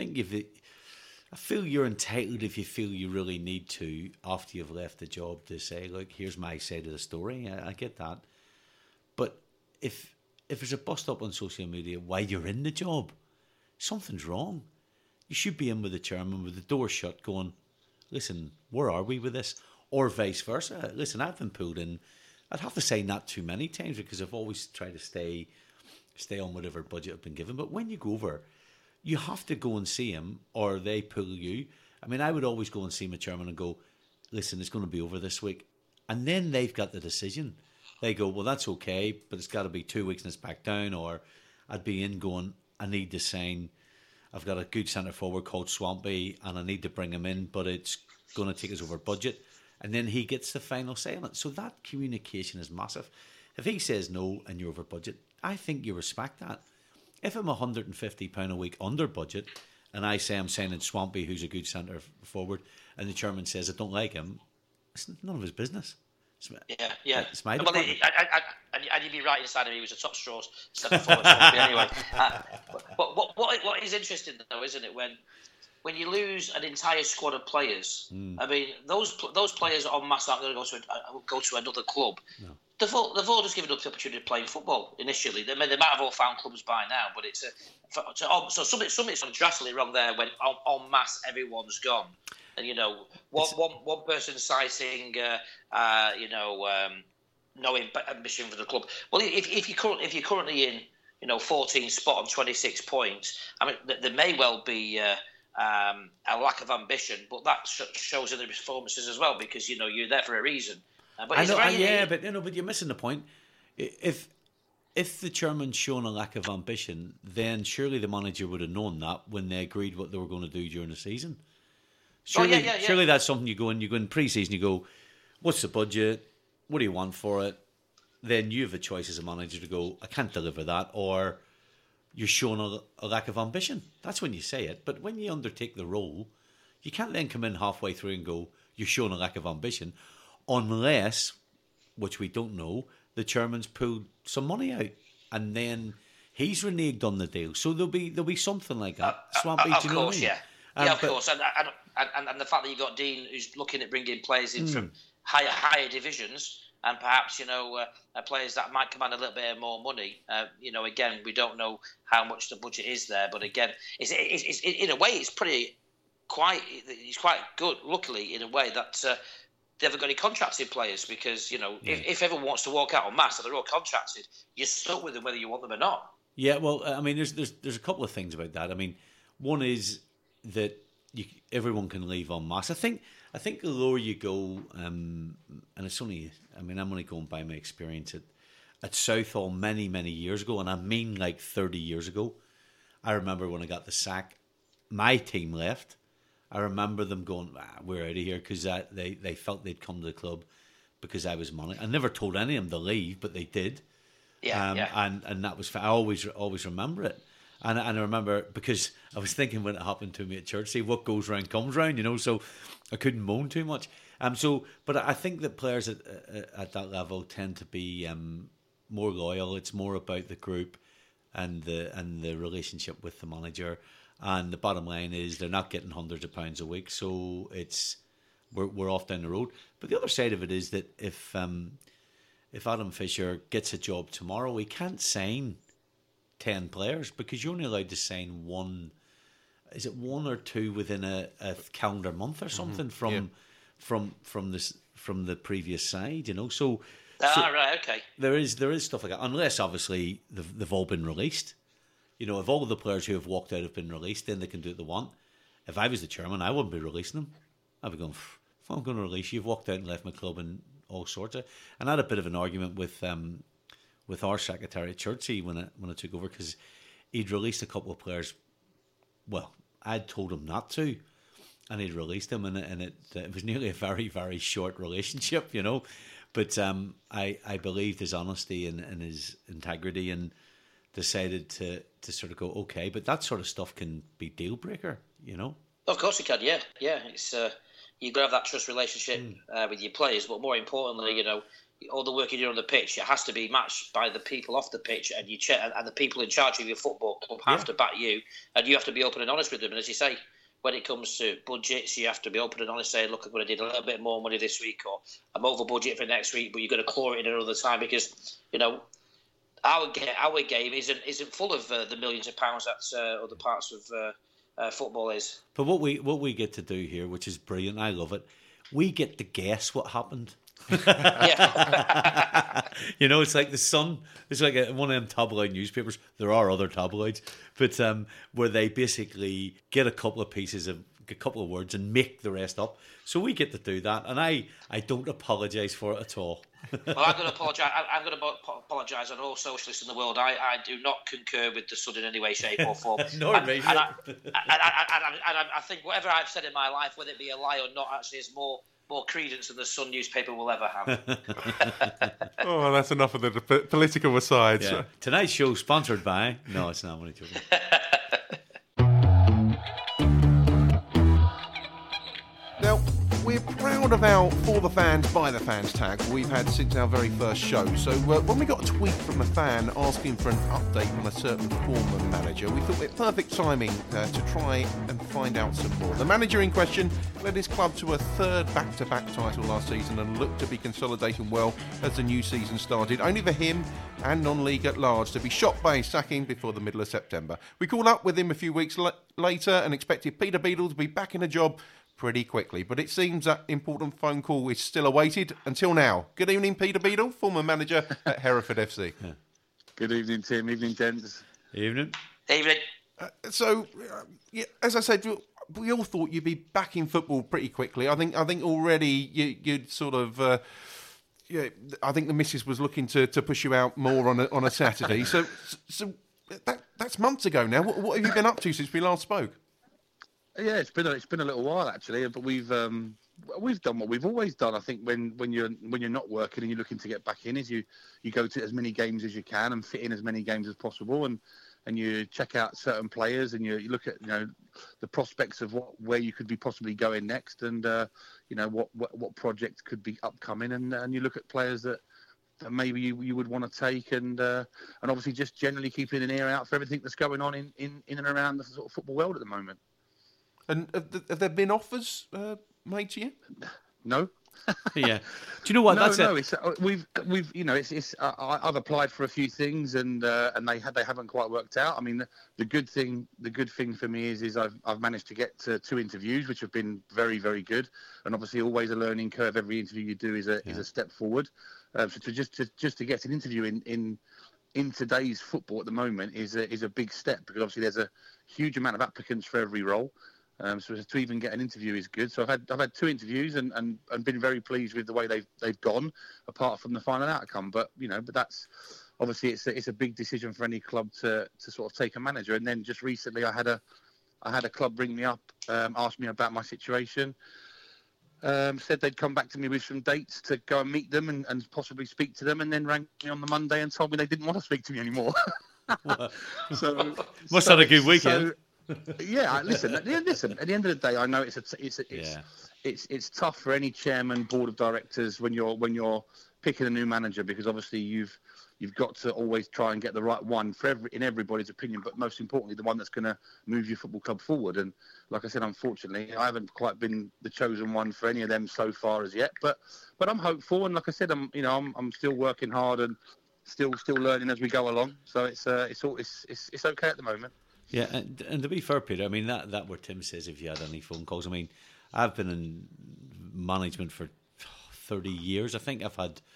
B: feel you're entitled if you feel you really need to after you've left the job to say, look, here's my side of the story. I get that. But if there's a bust up on social media while you're in the job, something's wrong. You should be in with the chairman with the door shut going, listen, where are we with this? Or vice versa. Listen, I've been pulled in. I'd have to say not too many times because I've always tried to stay on whatever budget I've been given. But when you go over, you have to go and see him or they pull you. I mean, I would always go and see my chairman and go, listen, it's going to be over this week. And then they've got the decision. They go, well, that's okay, but it's got to be 2 weeks and it's back down. Or I'd be in going, I need to sign. I've got a good centre forward called Swampy and I need to bring him in, but it's going to take us over budget. And then he gets the final say on it. So that communication is massive. If he says no and you're over budget, I think you respect that. If I'm £150 a week under budget and I say I'm signing Swampy, who's a good centre forward, and the chairman says I don't like him, it's none of his business. It's my department.
C: And you'd be right inside of me. He was a top straws centre forward anyway. But what is interesting though, isn't it, when you lose an entire squad of players? I mean, those players en masse aren't going to go to another club. No. They've all just given up the opportunity of playing football initially. They might have all found clubs by now, but so something's drastically wrong there when en masse everyone's gone. And one person citing no ambition for the club. Well, if you're currently in 14th spot on 26 points, I mean there may well be a lack of ambition, but that shows in the performances as well because you're there for a reason. But
B: you're missing the point. If the chairman's shown a lack of ambition, then surely the manager would have known that when they agreed what they were going to do during the season. Surely that's something you go in pre-season, you go, what's the budget? What do you want for it? Then you have a choice as a manager to go, I can't deliver that, or you're showing a lack of ambition. That's when you say it. But when you undertake the role, you can't then come in halfway through and go, you're showing a lack of ambition, unless, which we don't know, the chairman's pulled some money out and then he's reneged on the deal. So there'll be something like that.
C: Swampy, do you know what I mean? Of course. And the fact that you've got Dean who's looking at bringing players in from higher divisions and perhaps, players that might command a little bit more money. Again, we don't know how much the budget is there. But again, it's in a way, it's quite good, luckily, in a way that they haven't got any contracted players because, if everyone wants to walk out en masse and they're all contracted, you're stuck with them whether you want them or not.
B: Yeah, well, I mean, there's a couple of things about that. I mean, one is that everyone can leave en masse. I think the lower you go, and it's only, I mean, I'm only going by my experience at Southall many, many years ago, and I mean like 30 years ago. I remember when I got the sack, my team left. I remember them going, we're out of here, because they felt they'd come to the club because I was money. I never told any of them to leave, but they did. And that was, I always remember it. And I remember, because I was thinking when it happened to me at church, see, what goes round comes round, so I couldn't moan too much. But I think that players at that level tend to be more loyal. It's more about the group and the relationship with the manager. And the bottom line is they're not getting hundreds of pounds a week, so we're off down the road. But the other side of it is that if Adam Fisher gets a job tomorrow, he can't sign 10 players because you're only allowed to sign one. Is it one or two within a calendar month or something from the previous side? So.
C: Right, okay.
B: There is stuff like that, unless obviously they've all been released. If all of the players who have walked out have been released, then they can do what they want. If I was the chairman, I wouldn't be releasing them. I'd be going, if I'm going to release you, you've walked out and left my club and all sorts of. And I had a bit of an argument with our secretary at Chertsey when I took over, because he'd released a couple of players. Well, I'd told him not to, and he'd released them, and it was nearly a very, very short relationship, But I believed his honesty and his integrity, and decided to sort of go, okay, but that sort of stuff can be deal breaker,
C: Of course it can, yeah. It's you've got to have that trust relationship with your players, but more importantly, all the work you do on the pitch, it has to be matched by the people off the pitch, and and the people in charge of your football club have to back you, and you have to be open and honest with them. And as you say, when it comes to budgets, you have to be open and honest, saying, look, I'm going to need a little bit more money this week, or I'm over budget for next week, but you're going to claw it in another time, because, our game isn't full of the millions of pounds that other parts of football is.
B: But what we get to do here, which is brilliant, I love it, we get to guess what happened. It's like the Sun. It's like one of them tabloid newspapers. There are other tabloids, but where they basically get a couple of words and make the rest up. So we get to do that, and I don't apologise for it at all.
C: Well, I'm going to apologise. I'm going to apologise on all socialists in the world. I do not concur with the Sun in any way, shape, or form.
B: Nor me.
C: And I think whatever I've said in my life, whether it be a lie or not, actually is more credence than the Sun newspaper will ever have.
A: Oh, that's enough of the political asides.
B: Yeah. Tonight's show sponsored by... No, it's not. I'm only joking.
A: Now, we're proud of our For the Fans, By the Fans tag we've had since our very first show. So when we got a tweet from a fan asking for an update on a certain former manager, we thought it perfect timing to try and find out some more. The manager in question led his club to a third back-to-back title last season and looked to be consolidating well as the new season started, only for him and non-league at large to be shocked by his sacking before the middle of September. We called up with him a few weeks later and expected Peter Beadle to be back in a job pretty quickly, but it seems that important phone call is still awaited until now. Good evening, Peter Beadle, former manager at Hereford FC.
E: Yeah. Good evening, Tim. Evening, gents.
B: Evening.
C: Evening.
A: As I said, we all thought you'd be back in football pretty quickly. I think already you'd sort of. I think the missus was looking to push you out more on a Saturday. So that's months ago now. What have you been up to since we last spoke?
E: Yeah, it's been a little while actually, but we've done what we've always done. I think when you're not working and you're looking to get back in, is you go to as many games as you can and fit in as many games as possible, and you check out certain players and you look at the prospects of where you could be possibly going next, and what projects could be upcoming, and you look at players that maybe you would want to take, and obviously just generally keeping an ear out for everything that's going on in and around the sort of football world at the moment.
A: And have there been offers made to you?
E: No.
B: Yeah. Do you know what?
E: No,
B: that's
E: no.
B: it.
E: I've applied for a few things and they haven't quite worked out. I mean, the good thing for me is I've managed to get to 2 interviews, which have been very, very good. And obviously, always a learning curve. Every interview you do is a step forward. So to get an interview in today's football at the moment is a big step, because obviously there's a huge amount of applicants for every role. So to even get an interview is good. So I've had 2 interviews and been very pleased with the way they've gone, apart from the final outcome. But that's obviously it's a big decision for any club to sort of take a manager. And then just recently I had a club ring me up, asked me about my situation, said they'd come back to me with some dates to go and meet them and possibly speak to them, and then rang me on the Monday and told me they didn't want to speak to me anymore.
B: So must have had a good weekend.
E: Yeah, listen. At the end of the day, I know it's tough for any chairman, board of directors when you're picking a new manager, because obviously you've you've got to always try and get the right one in everybody's opinion, but most importantly, the one that's going to move your football club forward. And like I said, unfortunately, I haven't quite been the chosen one for any of them so far as yet. But I'm hopeful, and like I said, I'm still working hard and still learning as we go along. So it's okay at the moment.
B: Yeah, and to be fair, Peter, I mean that where Tim says if you had any phone calls. I mean, I've been in management for 30 years. I think I've had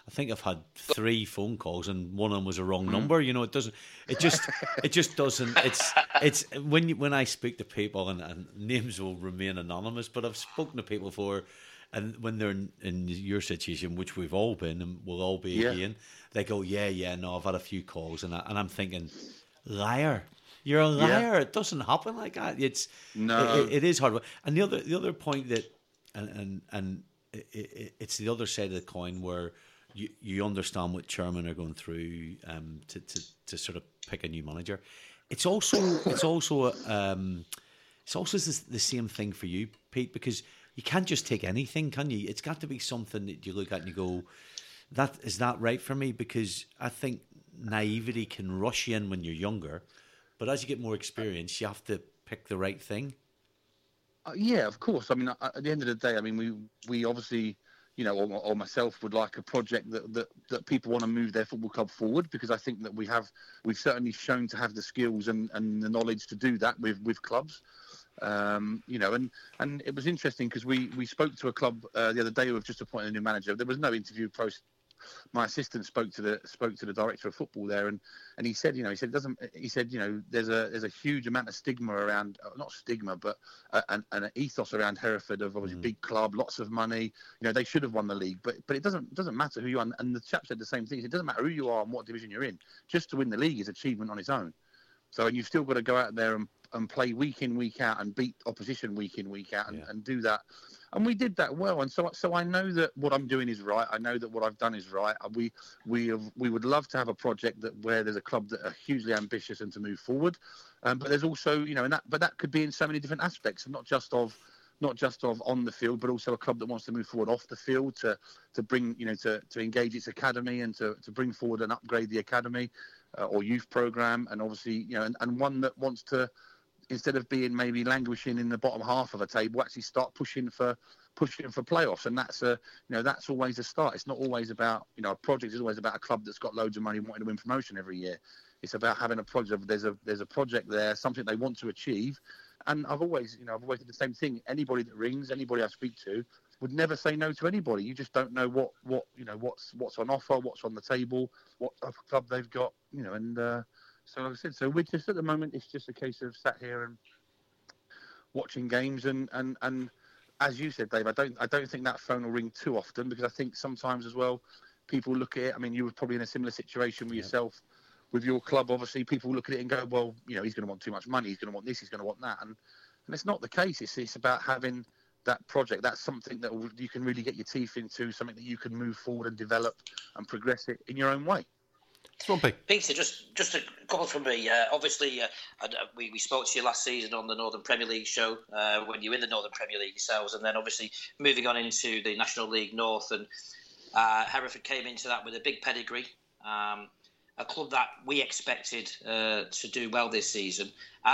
B: 3 phone calls, and one of them was a wrong number. You know, it just doesn't. It's when I speak to people, and names will remain anonymous, but I've spoken to people before, and when they're in your situation, which we've all been and will all be again, they go, no, I've had a few calls, and I'm thinking, liar. You're a liar. Yeah. It doesn't happen like that. It is hard. And the other point that, and it's the other side of the coin where you understand what chairmen are going through to sort of pick a new manager. It's also the same thing for you, Pete, because you can't just take anything, can you? It's got to be something that you look at and you go, is that right for me? Because I think naivety can rush you in when you're younger. But as you get more experience, you have to pick the right thing.
E: Yeah, of course. I mean, at the end of the day, I mean, we obviously, or myself would like a project that people want to move their football club forward, because I think that we've certainly shown to have the skills and the knowledge to do that with clubs. And it was interesting because we spoke to a club the other day who have just appointed a new manager. There was no interview process. My assistant spoke to the director of football there, and he said, there's a huge amount of stigma around, not stigma, but an ethos around Hereford of obviously big club, lots of money. They should have won the league, but it doesn't matter who you are. And the chap said the same thing. It doesn't matter who you are and what division you're in. Just to win the league is achievement on its own. So, and you've still got to go out there and play week in, week out, and beat opposition week in, week out, and do that. And we did that well. And so I know that what I'm doing is right. I know that what I've done is right. We would love to have a project where there's a club that are hugely ambitious and to move forward. But there's also, but that could be in so many different aspects, not just of on the field, but also a club that wants to move forward off the field to bring, to engage its academy and to bring forward and upgrade the academy or youth program. And obviously, and one that wants to, instead of being maybe languishing in the bottom half of a table, actually start pushing for playoffs. And that's always a start. It's not always about, a project is always about a club that's got loads of money wanting to win promotion every year. It's about having a project. There's a project there, something they want to achieve. And I've always did the same thing. Anybody that rings, anybody I speak to, would never say no to anybody. You just don't know what's on offer, what's on the table, what type of club they've got, So like I said, so we're just at the moment, it's just a case of sat here and watching games, and as you said, Dave, I don't think that phone will ring too often, because I think sometimes as well, people look at it. I mean, you were probably in a similar situation with yourself, with your club. Obviously, people look at it and go, well, he's going to want too much money, he's going to want this, he's going to want that, and it's not the case. It's about having that project. That's something that you can really get your teeth into, something that you can move forward and develop and progress it in your own way.
A: Swampy.
C: Peter, just a couple from me. Obviously, we spoke to you last season on the Northern Premier League show when you were in the Northern Premier League yourselves, and then obviously moving on into the National League North, and Hereford came into that with a big pedigree, a club that we expected to do well this season.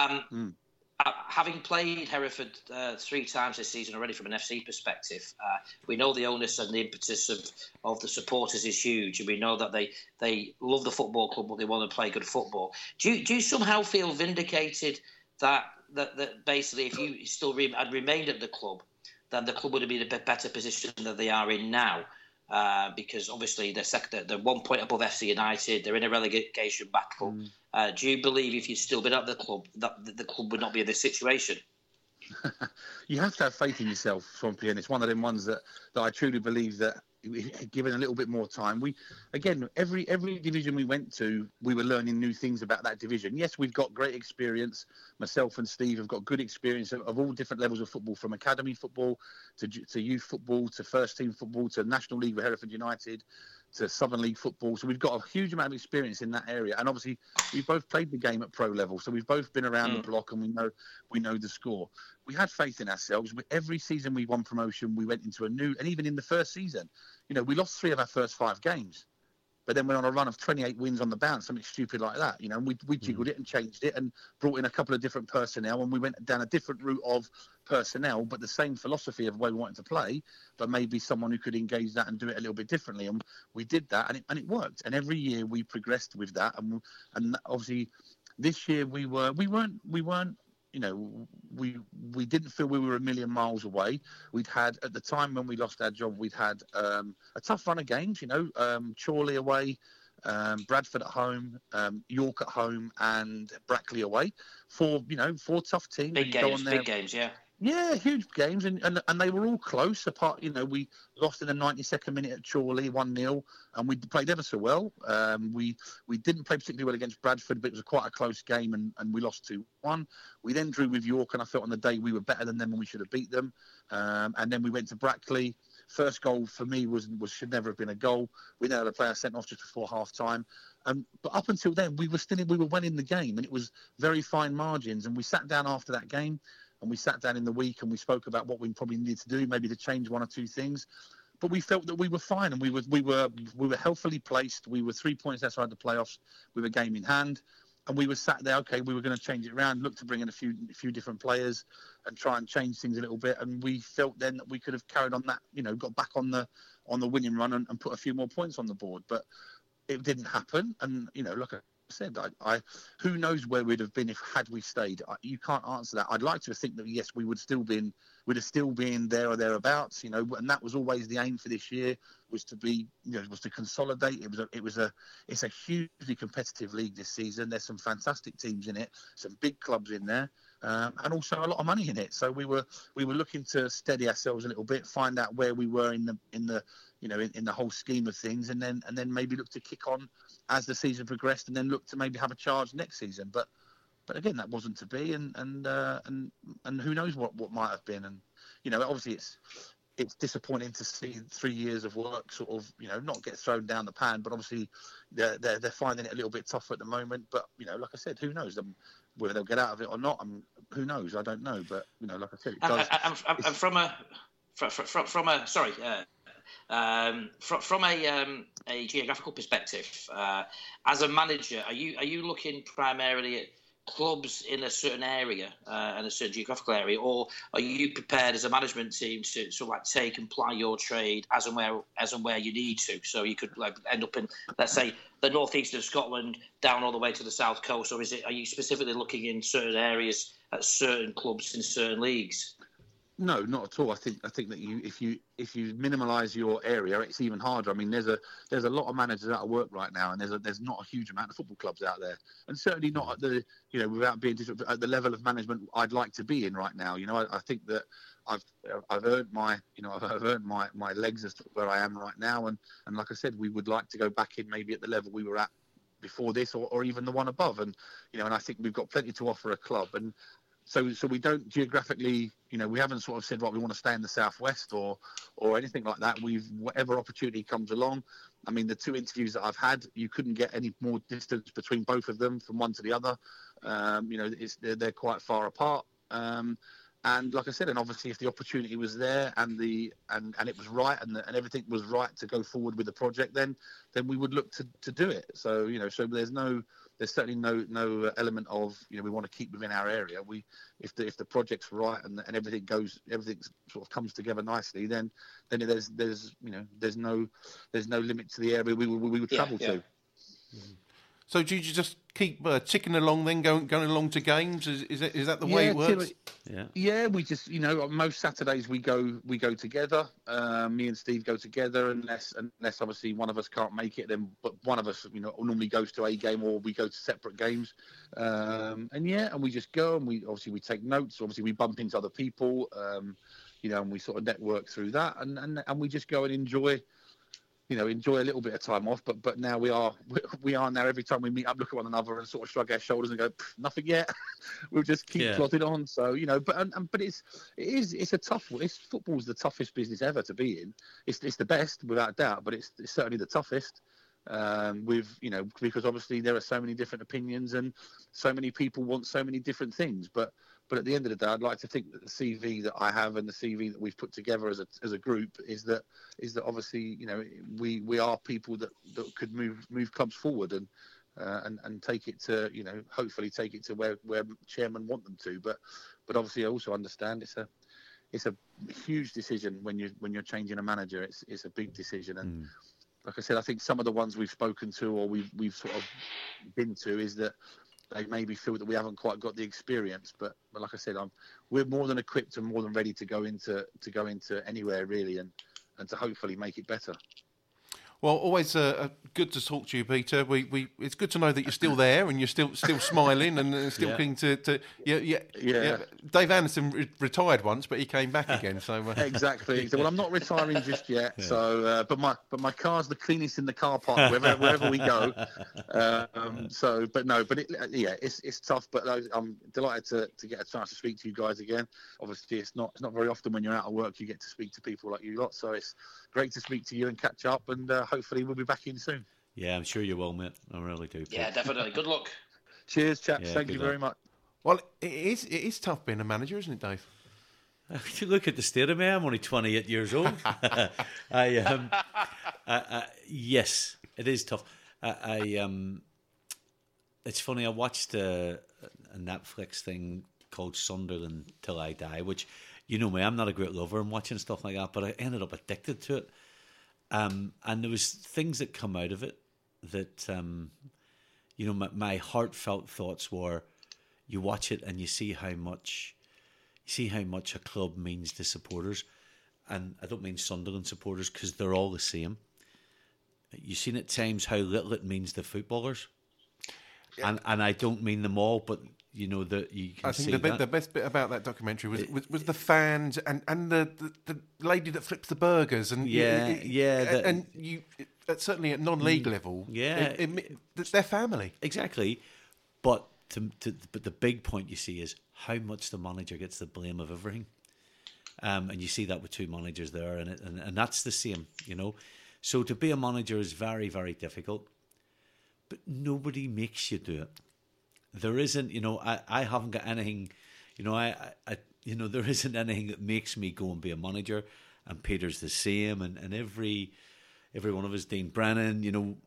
C: Having played Hereford 3 times this season already from an FC perspective, we know the onus and the impetus of the supporters is huge, and we know that they love the football club, but they want to play good football. Do you somehow feel vindicated that basically if you still had remained at the club, then the club would have been in a better position than they are in now? Because obviously they're 1 point above FC United, they're in a relegation battle. Do you believe if you'd still been at the club, that the club would not be in this situation?
E: You have to have faith in yourself, Swampy, and it's one of them ones that I truly believe that given a little bit more time, every division we went to, we were learning new things about that division. Yes, we've got great experience. Myself and Steve have got good experience of all different levels of football, from academy football to youth football to first team football to National League with Hereford United to Southern League football. So we've got a huge amount of experience in that area, and obviously we've both played the game at pro level, so we've both been around the block, and we know the score. We had faith in ourselves. Every season we won promotion, we went into a new, and even in the first season, we lost 3 of our first 5 games. but then we're on a run of 28 wins on the bounce, something stupid like that, you know. And we jiggled it and changed it and brought in a couple of different personnel, and we went down a different route of personnel, but the same philosophy of the way we wanted to play, but maybe someone who could engage that and do it a little bit differently. And we did that, and it worked. And every year we progressed with that, and obviously this year we weren't. You know, we didn't feel we were a million miles away. We'd had, at the time when we lost our job, we'd had a tough run of games, you know, Chorley away, Bradford at home, York at home, and Brackley away. Four tough teams.
C: Big games, yeah.
E: Yeah, huge games, and they were all close. Apart, you know, we lost in the 92nd minute at Chorley, 1-0, and we played ever so well. We didn't play particularly well against Bradford, but it was quite a close game, and we lost 2-1. We then drew with York, and I felt on the day we were better than them, and we should have beat them. And then we went to Brackley. First goal for me should never have been a goal. We then had a player sent off just before half time. But up until then, we were well in the game, and it was very fine margins. And we sat down after that game. And we sat down in the week and we spoke about what we probably needed to do, maybe to change one or two things. But we felt that we were fine, and we were healthily placed. We were 3 points outside the playoffs with a game in hand, and we were sat there. Okay, we were going to change it around, look to bring in a few different players, and try and change things a little bit. And we felt then that we could have carried on that, you know, got back on the winning run and put a few more points on the board. But it didn't happen, and you know, look. Said who knows where we'd have been had we stayed. You can't answer that. I'd like to think that yes, we'd have still been there or thereabouts, you know, and that was always the aim for this year, was to be, you know, was to consolidate. It's a hugely competitive league this season. There's some fantastic teams in it, some big clubs in there, and also a lot of money in it. So we were looking to steady ourselves a little bit, find out where we were in the you know, in the whole scheme of things, and then maybe look to kick on as the season progressed, and then look to maybe have a charge next season. But again, that wasn't to be, and who knows what might have been. And you know, obviously it's disappointing to see 3 years of work sort of, you know, not get thrown down the pan. But obviously they're finding it a little bit tough at the moment. But you know, like I said, who knows whether they'll get out of it or not? Who knows? I don't know. But you know, like I said, it does.
C: And from a geographical perspective, as a manager, are you looking primarily at clubs in a certain area and a certain geographical area, or are you prepared as a management team to sort of like take and ply your trade as and where you need to? So you could like end up in, let's say, the northeast of Scotland down all the way to the south coast, or are you specifically looking in certain areas at certain clubs in certain leagues?
E: No, not at all. I think that if you minimalise your area, it's even harder. I mean, there's a lot of managers out of work right now, and there's not a huge amount of football clubs out there, and certainly not at the, you know, without being at the level of management I'd like to be in right now. You know, I think that I've earned my legs as to where I am right now, and like I said, we would like to go back in maybe at the level we were at before this, or even the one above, and you know, and I think we've got plenty to offer a club. And So we don't geographically, you know, we haven't sort of said, right, we want to stay in the southwest or anything like that. Whatever opportunity comes along. I mean, the two interviews that I've had, you couldn't get any more distance between both of them from one to the other. You know, they're quite far apart. And like I said, and obviously if the opportunity was there and it was right and everything was right to go forward with the project, then we would look to do it. So, you know, so there's certainly no element of, you know, we want to keep within our area. If the project's right and everything sort of comes together nicely, then there's no limit to the area we would travel to.
A: Mm-hmm. So do you just keep ticking along, then going along to games? Is that the way it works?
E: Yeah. We just, you know, most Saturdays we go together. Me and Steve go together, unless obviously one of us can't make it. But one of us, you know, normally goes to a game, or we go to separate games. And we just go, and we take notes. Obviously we bump into other people, you know, and we sort of network through that, and we just go and enjoy a little bit of time off, but now we are now, every time we meet up, look at one another and sort of shrug our shoulders and go, nothing yet. We'll just keep plodding on. So, you know, but it's a tough one. Football's the toughest business ever to be in. It's the best without a doubt, but it's certainly the toughest. Because obviously there are so many different opinions and so many people want so many different things. But But at the end of the day, I'd like to think that the CV that I have and the CV that we've put together as a group is that obviously, you know, we are people that could move clubs forward and take it to, you know, hopefully take it to where chairmen want them to. But obviously I also understand it's a huge decision when you're changing a manager. It's a big decision. And like I said, I think some of the ones we've spoken to or we've sort of been to is that they maybe feel that we haven't quite got the experience, but like I said, we're more than equipped and more than ready to go into anywhere really, and to hopefully make it better.
A: Well, always good to talk to you, Peter. It's good to know that you're still there and you're still smiling and still keen to. Yeah. Dave Anderson retired once, but he came back again. So
E: exactly. Well, I'm not retiring just yet. Yeah. So, but my car's the cleanest in the car park wherever we go. It's tough. But I'm delighted to get a chance to speak to you guys again. Obviously, it's not very often when you're out of work you get to speak to people like you lot. So it's great to speak to you and catch up, and hopefully we'll be back in soon.
B: Yeah, I'm sure you will, mate. I really do.
C: Yeah, definitely. Good luck.
E: Cheers, chaps. Thank you very much.
A: Well, it is tough being a manager, isn't it, Dave?
B: You look at the state of me. I'm only 28 years old. Yes, it is tough. It's funny. I watched a Netflix thing called Sunderland Till I Die, which, you know me, I'm not a great lover and watching stuff like that, but I ended up addicted to it. And there was things that come out of it that, you know, my heartfelt thoughts were, you watch it and you see how much a club means to supporters. And I don't mean Sunderland supporters because they're all the same. You've seen at times how little it means to footballers. Yeah. And I don't mean them all, but you know that you can see that.
A: The best bit about that documentary was the fans and the lady that flips the burgers and certainly at non-league level, it's their family.
B: Exactly, but but the big point you see is how much the manager gets the blame of everything, and you see that with two managers there, and that's the same, you know. So to be a manager is very, very difficult, but nobody makes you do it. There isn't, you know, I haven't got anything, you know, I there isn't anything that makes me go and be a manager. And Peter's the same, and every one of us, Dean Brennan, you know,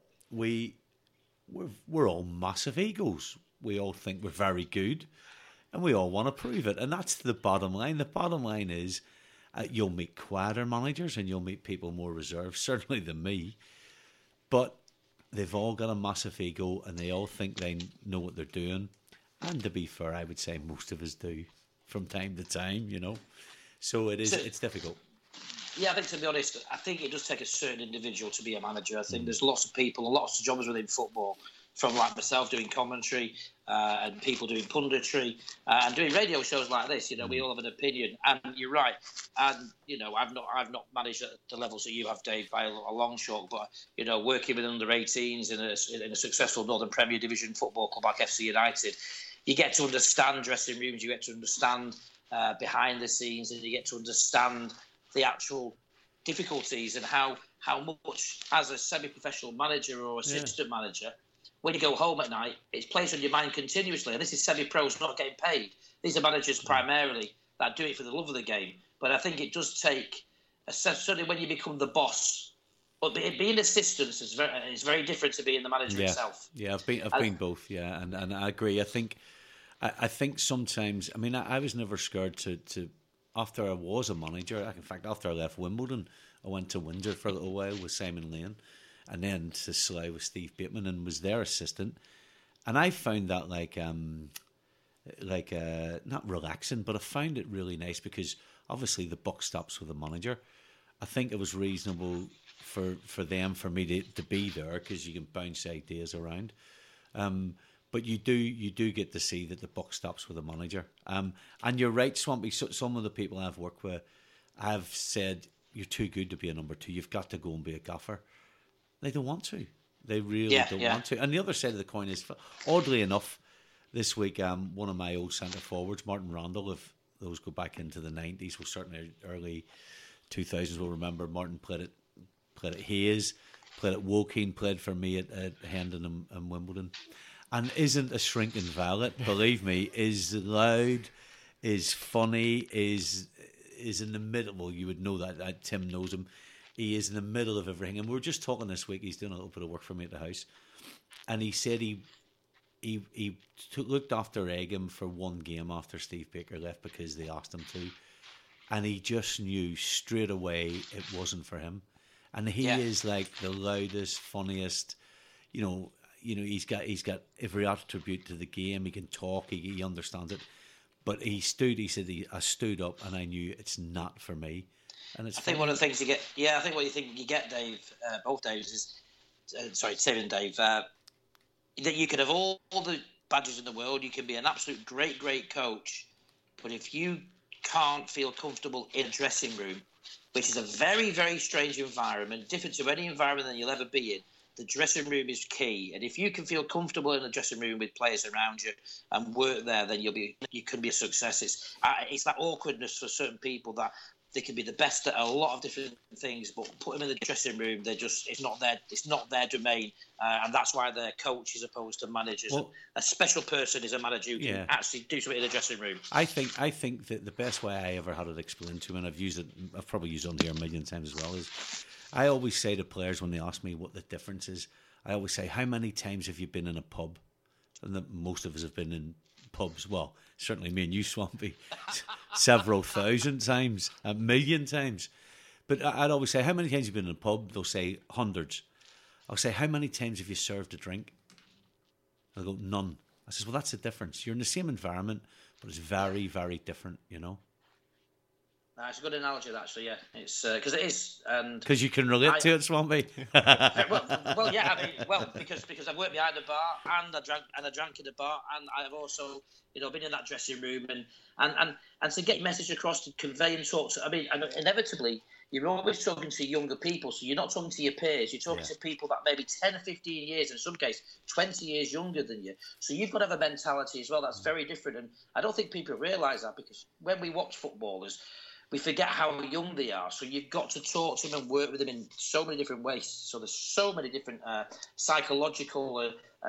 B: we're all massive egos. We all think we're very good, and we all want to prove it. And that's the bottom line. The bottom line is, you'll meet quieter managers, and you'll meet people more reserved, certainly than me, but they've all got a massive ego and they all think they know what they're doing. And to be fair, I would say most of us do from time to time, you know. So it's difficult.
C: Yeah, I think, to be honest, I think it does take a certain individual to be a manager. I think there's lots of people and lots of jobs within football, from like myself doing commentary and people doing punditry and doing radio shows like this. You know, we all have an opinion, and you're right. And you know, I've not managed at the levels that you have, Dave, by a long shot. But you know, working with under-18s in a successful Northern Premier Division football club like FC United, you get to understand dressing rooms, you get to understand behind the scenes, and you get to understand the actual difficulties and how much, as a semi-professional manager or assistant manager, when you go home at night, it's placed on your mind continuously. And this is semi-pros not getting paid. These are managers primarily that do it for the love of the game. But I think it does take, certainly when you become the boss, but being assistants is very different to being the manager himself.
B: Yeah, I've been both. Yeah, and I agree. I think sometimes, I mean, I was never scared to after I was a manager. In fact, after I left Wimbledon, I went to Windsor for a little while with Simon Lane, and then to Slough with Steve Bateman, and was their assistant. And I found that not relaxing, but I found it really nice because obviously the buck stops with the manager. I think it was reasonable for me to be there because you can bounce ideas around. But you do get to see that the buck stops with the manager. And you're right, Swampy. Some of the people I've worked with have said, you're too good to be a number two. You've got to go and be a gaffer. They don't want to. They really don't want to. And the other side of the coin is, oddly enough, this week, one of my old centre forwards, Martin Randall, if those go back into the 90s, well, certainly early 2000s, will remember Martin played at Hayes, played at Woking, played for me at Hendon and Wimbledon. And isn't a shrinking violet, believe me, is loud, is funny, is in the middle. Well, you would know that Tim knows him. He is in the middle of everything. And we were just talking this week. He's doing a little bit of work for me at the house, and he said he looked after Egham for one game after Steve Baker left because they asked him to, and he just knew straight away it wasn't for him. And he is like the loudest, funniest. You know, he's got every attribute to the game. He can talk. He understands it. But he said, I stood up and I knew it's not for me. And it's. I
C: think one of the things you get. Yeah, I think what you get, Dave. Both Daves is. Tim and Dave. That you can have all the badges in the world. You can be an absolute great coach, but if you can't feel comfortable in a dressing room, which is a very, very strange environment, different to any environment that you'll ever be in, the dressing room is key. And if you can feel comfortable in the dressing room with players around you and work there, then you can be a success. It's that awkwardness for certain people that they can be the best at a lot of different things, but put them in the dressing room, it's not their domain, and that's why they're coach as opposed to managers. Well, a special person is a manager who can actually do something in the dressing room.
B: I think that the best way I ever had it explained to me, and I've probably used it on here a million times as well, is I always say to players when they ask me what the difference is, I always say, how many times have you been in a pub? And most of us have been in pubs. Well, certainly me and you, Swampy, several thousand times, a million times. But I'd always say, how many times have you been in a pub? They'll say hundreds. I'll say, how many times have you served a drink? They'll go, none. I says, well, that's the difference. You're in the same environment, but it's very, very different, you know.
C: No, it's a good analogy, actually. Yeah, it's because it is, and
B: because you can relate to it, Swampy.
C: well, yeah. Because I've worked behind the bar and I drank in the bar, and I've also, been in that dressing room and to get your message across, to convey and talk to. And inevitably, you're always talking to younger people, so you're not talking to your peers. You're talking to people that maybe 10 or 15 years, in some cases 20 years younger than you. So you've got to have a mentality as well that's very different, and I don't think people realise that, because when we watch footballers, we forget how young they are. So you've got to talk to them and work with them in so many different ways. So there's so many different psychological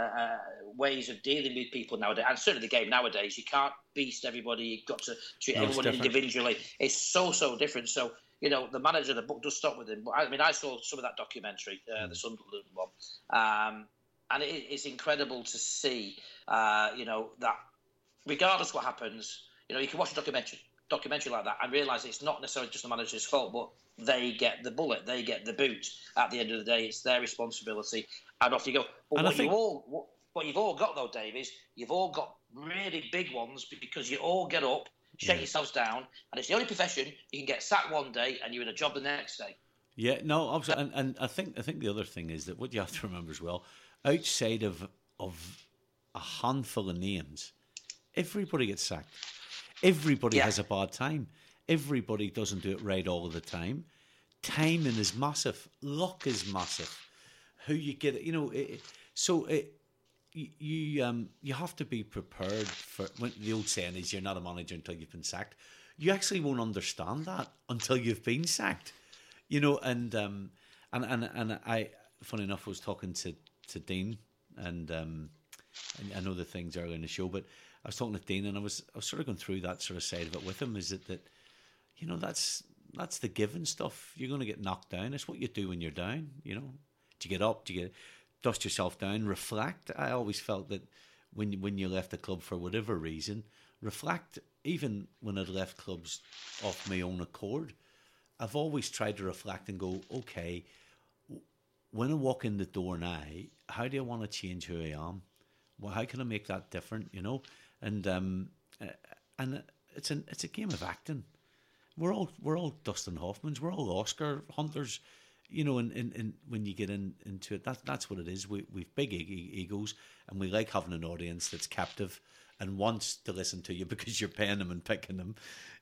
C: ways of dealing with people nowadays. And certainly the game nowadays, you can't beast everybody. You've got to treat everyone individually. It's so different. So, the manager of the book does stop with him. But I saw some of that documentary, the Sunderland one. And it's incredible to see, that regardless what happens, you can watch a documentary like that and realise it's not necessarily just the manager's fault, but they get the bullet, they get the boot. At the end of the day, it's their responsibility, and off you go. But what you've all got though, Dave, is you've all got really big ones, because you all get up, shake yourselves down, and it's the only profession you can get sacked one day and you're in a job the next day. Yeah,
B: no, absolutely. And I think the other thing is that what you have to remember as well, outside of a handful of names, everybody gets sacked. Everybody has a bad time. Everybody doesn't do it right all of the time. Timing is massive. Luck is massive. Who you get, you have to be prepared for. When the old saying is, "You're not a manager until you've been sacked." You actually won't understand that until you've been sacked. And I, funny enough, was talking to Dean, and I know the things earlier in the show, but I was talking to Dean, and I was sort of going through that sort of side of it with him. Is that that's the given stuff. You're going to get knocked down. It's what you do when you're down. Do you get up? Do you dust yourself down? Reflect. I always felt that when you left the club for whatever reason, reflect. Even when I'd left clubs off my own accord, I've always tried to reflect and go, okay, when I walk in the door now, how do I want to change who I am? Well, how can I make that different? And it's a game of acting. We're all Dustin Hoffmans. We're all Oscar hunters. And when you get into it, that's what it is. We've big egos, and we like having an audience that's captive and wants to listen to you because you're paying them and picking them.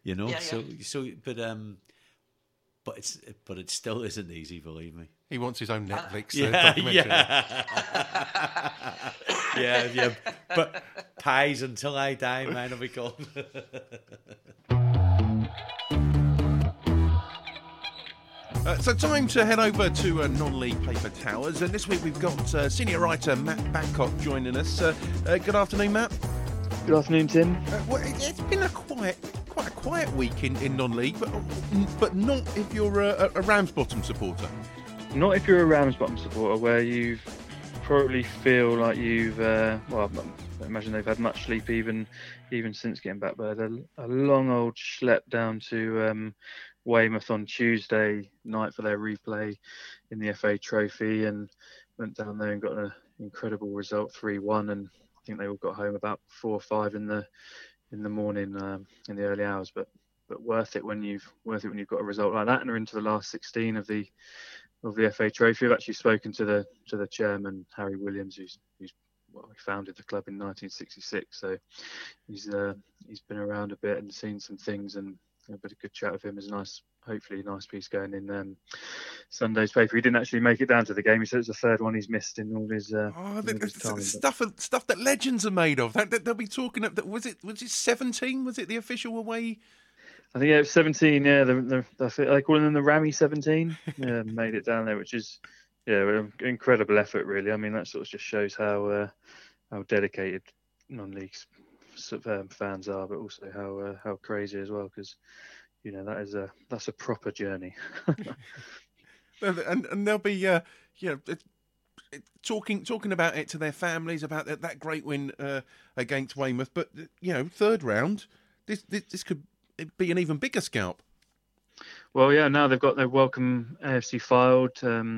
B: But it still isn't easy, believe me.
A: He wants his own Netflix
B: documentary. Yeah. But Pies Until I Die, mine will be called.
A: So time to head over to non-league paper towers, and this week we've got senior writer Matt Babcock joining us. Good afternoon, Matt.
F: Good afternoon, Tim.
A: It's been a quiet quiet week in non-league, but not if you're a Ramsbottom supporter.
F: Not if you're a Ramsbottom supporter, where you probably feel like you've well, I imagine they've had much sleep even since getting back. But a long old schlep down to Weymouth on Tuesday night for their replay in the FA Trophy, and went down there and got an incredible result, 3-1, and I think they all got home about 4 or 5 in the morning in the early hours. But worth it when you've got a result like that and are into the last 16 of the FA Trophy. I've actually spoken to the chairman, Harry Williams, who's he founded the club in 1966, so he's been around a bit and seen some things, and a bit of good chat with him. Is hopefully a nice piece going in Sunday's paper. He didn't actually make it down to the game. He said it's the third one he's missed in all his time.
A: Stuff that legends are made of. They'll be talking. Was it 17? Was it the official away?
F: I think it was 17. Yeah, they call them the Rammy 17. Yeah, made it down there, which is incredible effort, really. I mean, that sort of just shows how dedicated non-league fans are, but also how crazy as well, because that's a proper journey.
A: and they'll be talking about it to their families, about that great win against Weymouth. But third round, this could be an even bigger scalp.
F: Well, yeah, now they've got their welcome AFC filed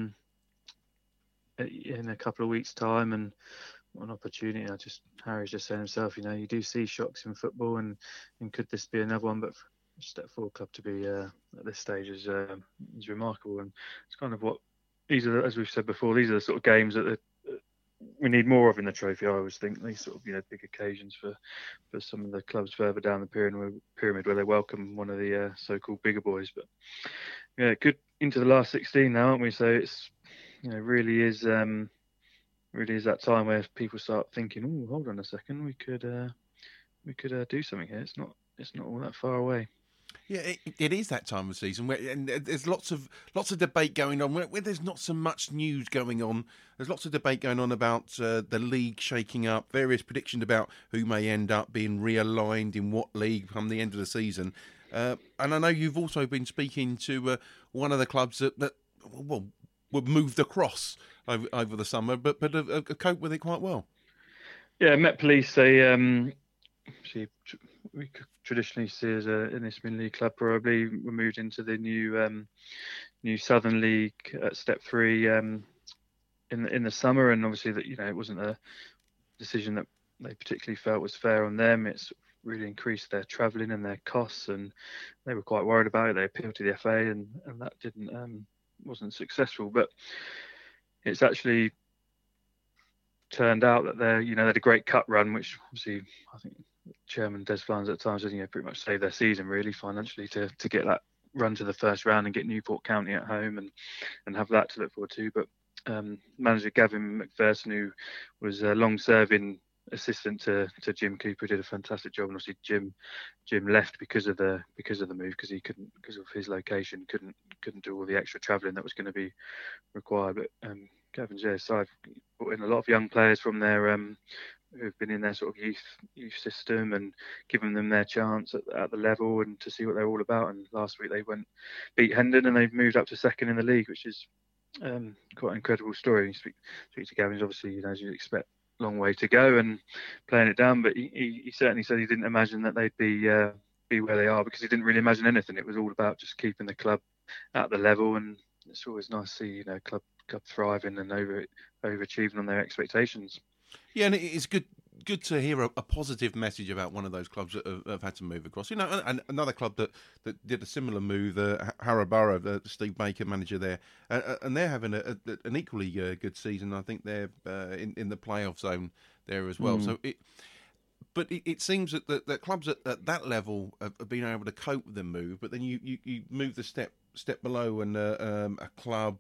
F: in a couple of weeks' time, and what an opportunity. Harry's just saying himself, you do see shocks in football, and could this be another one? But for Step 4 club to be at this stage is remarkable, and it's kind of what these are, as we've said before, these are the sort of games that we need more of in the trophy. I always think these sort of big occasions for some of the clubs further down the pyramid where they welcome one of the so-called bigger boys. But yeah, good into the last 16 now, aren't we? So it's really is that time where people start thinking, oh, hold on a second, we could do something here. It's not all that far away.
A: Yeah, it is that time of season and there's lots of debate going on where there's not so much news going on. There's lots of debate going on about the league shaking up, various predictions about who may end up being realigned in what league come the end of the season. And I know you've also been speaking to one of the clubs that were moved across over the summer, but have coped with it quite well.
F: Yeah, Met Police, we could traditionally see as an East Midland League club, probably were moved into the new Southern League at Step 3 in the summer, and obviously that it wasn't a decision that they particularly felt was fair on them. It's really increased their travelling and their costs, and they were quite worried about it. They appealed to the FA, and that wasn't successful. But it's actually turned out that they had a great cup run, which obviously I think Chairman Des Flans at times pretty much saved their season really financially to get that run to the first round and get Newport County at home and have that to look forward to. But manager Gavin McPherson, who was a long-serving assistant to Jim Cooper, did a fantastic job. And obviously Jim left because of the move, because of his location couldn't do all the extra travelling that was going to be required. But Gavin's side brought in a lot of young players from their who've been in their sort of youth system and given them their chance at the level and to see what they're all about. And last week they beat Hendon, and they've moved up to second in the league, which is quite an incredible story. You speak to Gavin, obviously, as you'd expect, long way to go and playing it down, but he certainly said he didn't imagine that they'd be where they are, because he didn't really imagine anything. It was all about just keeping the club at the level, and it's always nice to see club thriving and overachieving on their expectations. Yeah,
A: and it's good to hear a positive message about one of those clubs that have had to move across. And another club that did a similar move, Harrow Borough, Steve Baker, manager there, and they're having an equally good season. I think they're in the playoff zone there as well. So it seems that clubs at that level have been able to cope with the move, but then you move the step below, and a club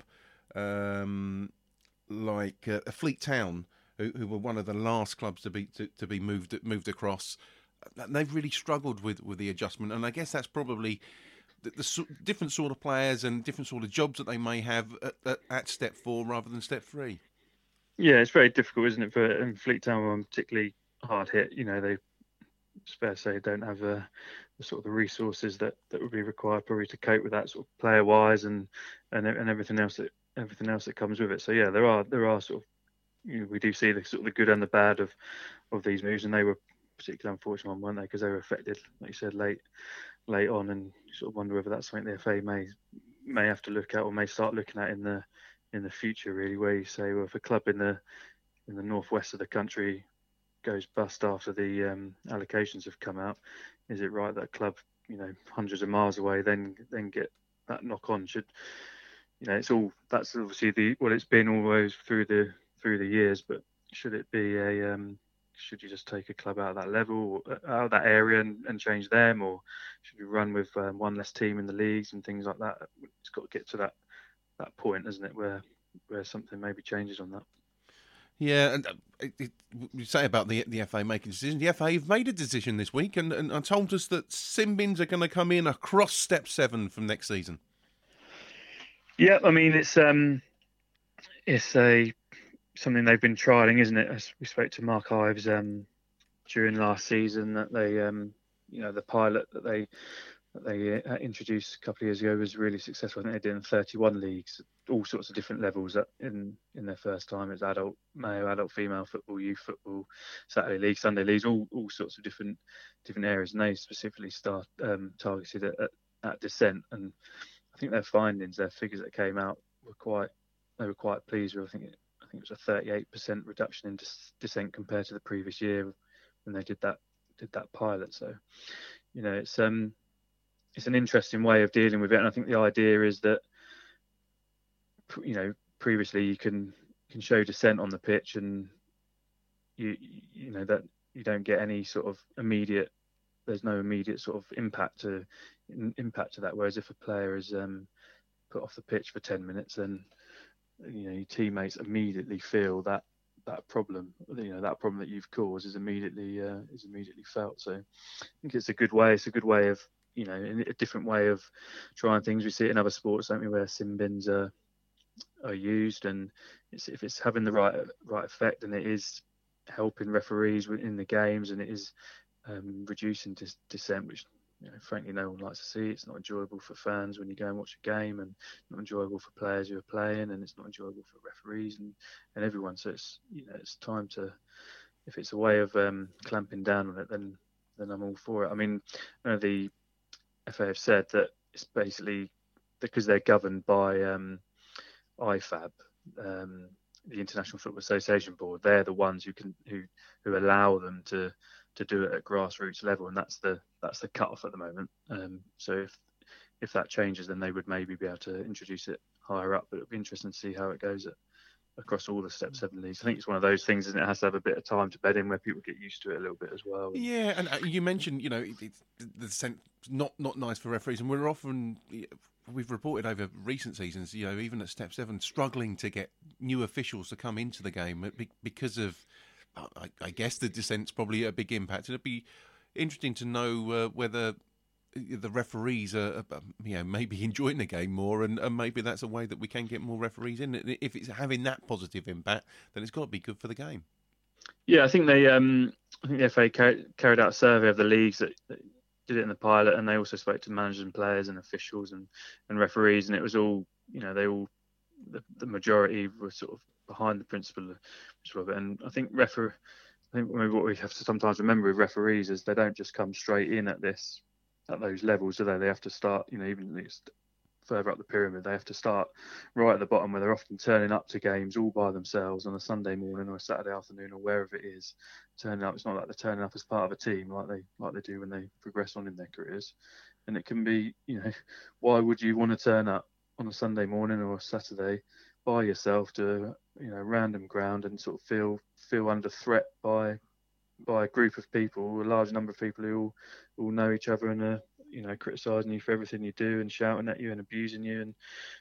A: like Fleet Town, who were one of the last clubs to be moved across, they've really struggled with the adjustment. And I guess that's probably the different sort of players and different sort of jobs that they may have at Step 4 rather than Step 3.
F: Yeah, it's very difficult, isn't it? For Fleet Town were particularly hard hit. it's fair to say don't have the sort of the resources that would be required probably to cope with that sort of player wise and everything else that comes with it. So yeah, there are sort of, we do see the sort of the good and the bad of these moves, and they were particularly unfortunate one, weren't they? Because they were affected, like you said, late on, and you sort of wonder whether that's something the FA may have to look at or may start looking at in the future. Really, where you say, well, if a club in the northwest of the country goes bust after the allocations have come out, is it right that a club, hundreds of miles away then get that knock on? Should, it's all, that's obviously it's been always through the years, but should it be should you just take a club out of that level, out of that area and change them, or should you run with one less team in the leagues and things like that? It's got to get to that point, isn't it, where something maybe changes on that.
A: Yeah, and you say about the FA making decisions. The FA have made a decision this week and told us that sin bins are going to come in across Step 7 from next season.
F: Yeah, I mean, it's something they've been trialling, isn't it? As we spoke to Mark Ives during last season, that they, the pilot that they introduced a couple of years ago was really successful. I think they did in 31 leagues, all sorts of different levels in their first time. It's adult male, adult female football, youth football, Saturday league, Sunday leagues, all sorts of different areas. And they specifically targeted at dissent. And I think their figures that came out were quite pleased with. I think it was a 38% reduction in dissent compared to the previous year when they did that pilot. So, it's an interesting way of dealing with it, and I think the idea is that, previously you can show dissent on the pitch, and that you don't get any sort of immediate. There's no immediate sort of impact to that. Whereas if a player is put off the pitch for 10 minutes, then your teammates immediately feel that problem. That problem that you've caused is immediately felt. So I think it's a good way. It's a good way of, a different way of trying things. We see it in other sports, don't we, where sin bins are used, and if it's having the right effect, and it is helping referees in the games, and it is reducing dissent, which frankly no one likes to see. It's not enjoyable for fans when you go and watch a game, and not enjoyable for players who are playing, and it's not enjoyable for referees and everyone. So it's it's time to, if it's a way of clamping down on it, then I'm all for it. I mean, the FA have said that it's basically because they're governed by IFAB, the International Football Association Board. They're the ones who allow them to do it at grassroots level, and that's the cut-off at the moment. So if that changes, then they would maybe be able to introduce it higher up. But it'll be interesting to see how it goes across all the Step 7 leagues. I think it's one of those things, isn't it? It has to have a bit of time to bed in, where people get used to it a little bit as well.
A: Yeah, and you mentioned, it's the sense not nice for referees, and we've reported over recent seasons, even at Step 7, struggling to get new officials to come into the game because of, I guess, the dissent's probably a big impact. It'd be interesting to know whether the referees are, maybe enjoying the game more, and maybe that's a way that we can get more referees in. If it's having that positive impact, then it's got to be good for the game.
F: Yeah, I think the FA carried out a survey of the leagues that did it in the pilot, and they also spoke to managers and players and officials and referees, and it was all, the majority were sort of behind the principle of it. And I think maybe what we have to sometimes remember with referees is they don't just come straight in at those levels, do they? They have to start, even further up the pyramid. They have to start right at the bottom, where they're often turning up to games all by themselves on a Sunday morning or a Saturday afternoon or wherever it is. Turning up, it's not like they're turning up as part of a team like they do when they progress on in their careers. And it can be, why would you want to turn up on a Sunday morning or a Saturday by yourself to random ground and sort of feel under threat by a group of people, a large number of people who all know each other and are criticising you for everything you do and shouting at you and abusing you, and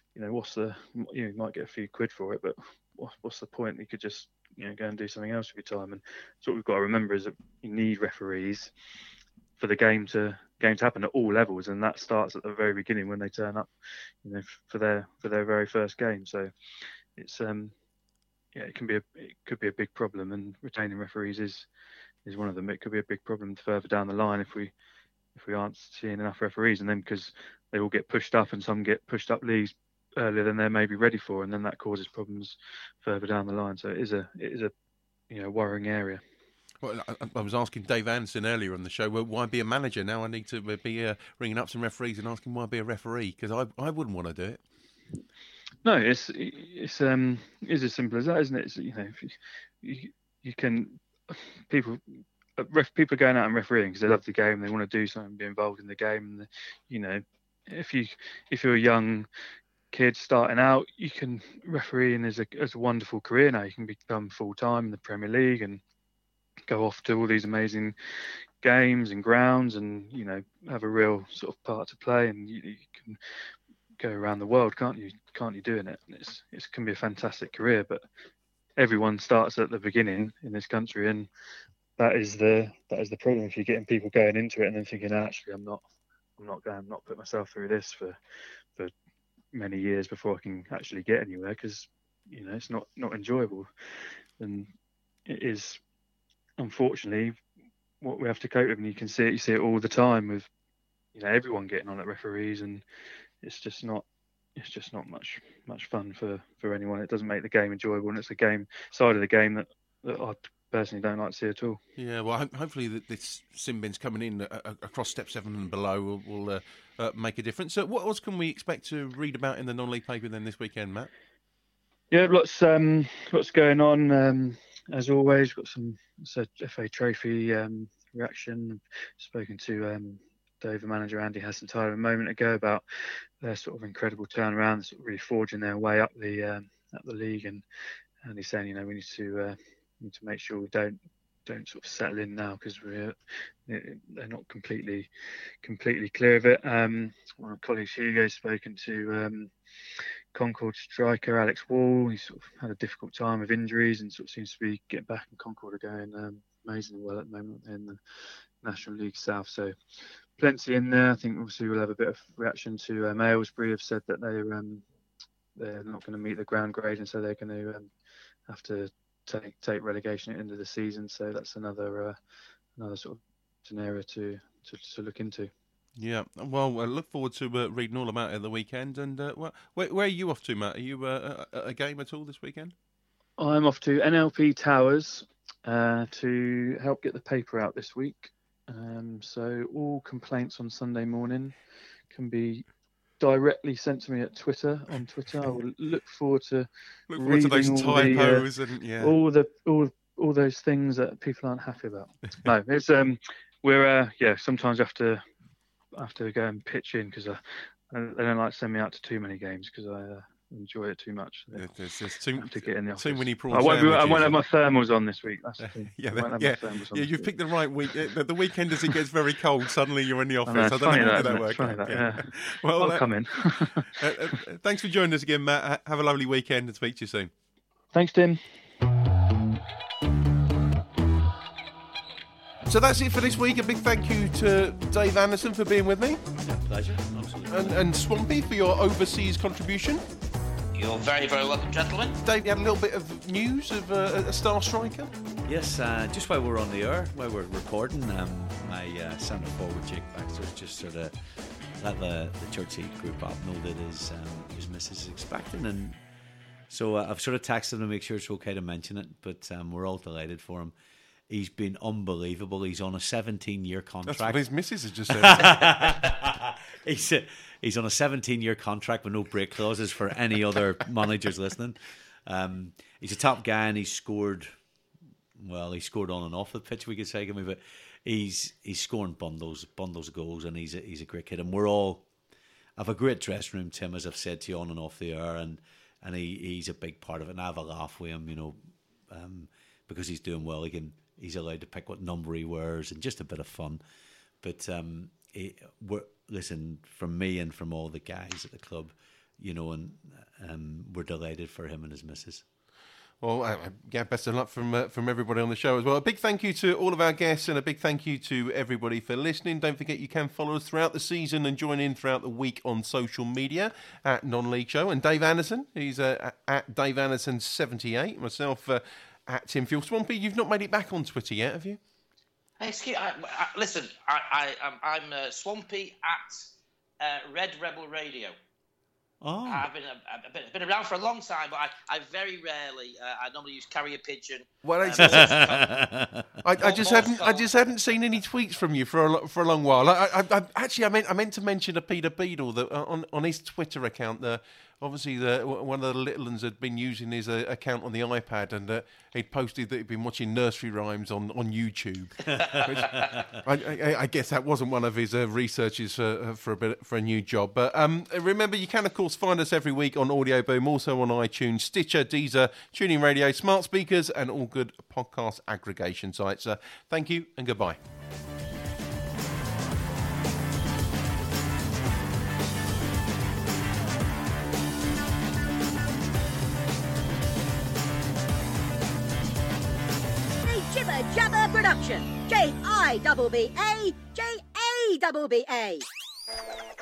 F: you might get a few quid for it, but what's the point? You could just go and do something else with your time. And so what we've got to remember is that you need referees for the game to happen at all levels, and that starts at the very beginning when they turn up, for their very first game. So it's it could be a big problem, and retaining referees is is one of them. It could be a big problem further down the line if we aren't seeing enough referees, and then because they all get pushed up and some get pushed up leagues earlier than they're maybe ready for, and then that causes problems further down the line. So it is a worrying area.
A: Well, I was asking Dave Anderson earlier on the show, well, why be a manager? Now I need to be ringing up some referees and asking why be a referee, because I wouldn't want to do it.
F: No, it's as simple as that, isn't it? It's, you can people are going out and refereeing because they love the game, they want to do something, be involved in the game. And, if you're a young kid starting out, you can refereeing as a wonderful career now. You can become full time in the Premier League and go off to all these amazing games and grounds, and have a real sort of part to play, and you can go around the world, can't you doing it? And it can be a fantastic career, but everyone starts at the beginning in this country, and that is the problem. If you're getting people going into it and then thinking, actually, I'm not put myself through this for many years before I can actually get anywhere, because it's not enjoyable, and it is unfortunately what we have to cope with. And you see it all the time with everyone getting on at referees, and it's just not much fun for anyone. It doesn't make the game enjoyable, and it's a game side of the game that I personally don't like to see at all.
A: Yeah, well, hopefully this sin bins coming in across Step 7 and below will make a difference. So what else can we expect to read about in the non-league paper then this weekend, Matt?
F: Yeah, lots going on. As always, got some FA Trophy reaction. Spoken to Dave, the manager, Andy Hassenthaler a moment ago about their sort of incredible turnaround, sort of really forging their way up the league, and he's saying we need to make sure we don't sort of settle in now, because they're not completely clear of it. One of my colleagues, Hugo's spoken to Concord striker Alex Wall. He's sort of had a difficult time with injuries and sort of seems to be getting back, and Concord are going amazingly well at the moment in the National League South. So plenty in there. I think obviously we'll have a bit of reaction to Aylesbury have said that they're not going to meet the ground grade, and so they're going to have to take relegation at the end of the season. So that's another sort of scenario to look into.
A: Yeah, well, I look forward to reading all about it at the weekend. And where are you off to, Matt? Are you a game at all this weekend?
F: I'm off to NLP Towers to help get the paper out this week. So all complaints on Sunday morning can be directly sent to me at Twitter. On Twitter, I will look forward to
A: those typos and
F: all those things that people aren't happy about. No, it's we're sometimes have to go and pitch in, because they don't like to send me out to too many games, because I enjoy it too much.
A: There's just too
F: get in the office.
A: Too many prawn
F: I won't have my thermals on this week. That's the thing.
A: You've picked the right week. The weekend as it gets very cold, suddenly you're in the office. I don't know how that works.
F: Yeah.
A: Well,
F: I'll come in.
A: Thanks for joining us again, Matt. Have a lovely weekend and speak to you soon.
F: Thanks, Tim.
A: So that's it for this week. A big thank you to Dave Anderson for being with me.
B: Yeah, pleasure. Absolutely.
A: And Swampy for your overseas contribution.
C: You're very, very welcome, gentlemen.
A: Dave, you had a little bit of news of a star striker?
B: Yes, just while we're on the air, while we're recording, my centre forward Jake Baxter just sort of let the Churchy group up know that his missus is expecting, and so I've sort of texted him to make sure it's okay to mention it, but we're all delighted for him. He's been unbelievable. He's on a 17-year contract.
A: That's what his missus has just said.
B: He's on a 17-year contract with no break clauses for any other managers listening. He's a top guy, and he scored on and off the pitch, we could say, but he's scoring bundles of goals, and he's a great kid. And we're all have a great dressing room, Tim, as I've said to you on and off the air, and he's a big part of it. And I have a laugh with him, because he's doing well. He's allowed to pick what number he wears, and just a bit of fun. But listen, from me and from all the guys at the club, and we're delighted for him and his missus.
A: Well, best of luck from everybody on the show as well. A big thank you to all of our guests, and a big thank you to everybody for listening. Don't forget you can follow us throughout the season and join in throughout the week on social media at Non-League Show. And Dave Anderson, he's at Dave Anderson 78. Myself at Tim Fuel. Swampy, you've not made it back on Twitter yet, have you?
C: Excuse, listen, I'm Swampy at Red Rebel Radio.
B: Oh.
C: I've been around for a long time, but I very rarely. I normally use carrier pigeon.
A: Well, I just hadn't seen any tweets from you for a long while. I meant to mention to Peter Beadle that on his Twitter account, obviously one of the little ones had been using his account on the iPad, and he'd posted that he'd been watching nursery rhymes on YouTube. Which I guess that wasn't one of his researches for a new job. But remember, you can of course find us every week on Audio Boom, also on iTunes, Stitcher, Deezer, Tuning Radio, smart speakers, and all good podcast aggregation sites. Thank you and goodbye.
G: Jibber Jabber Production. JIBBA JABBA.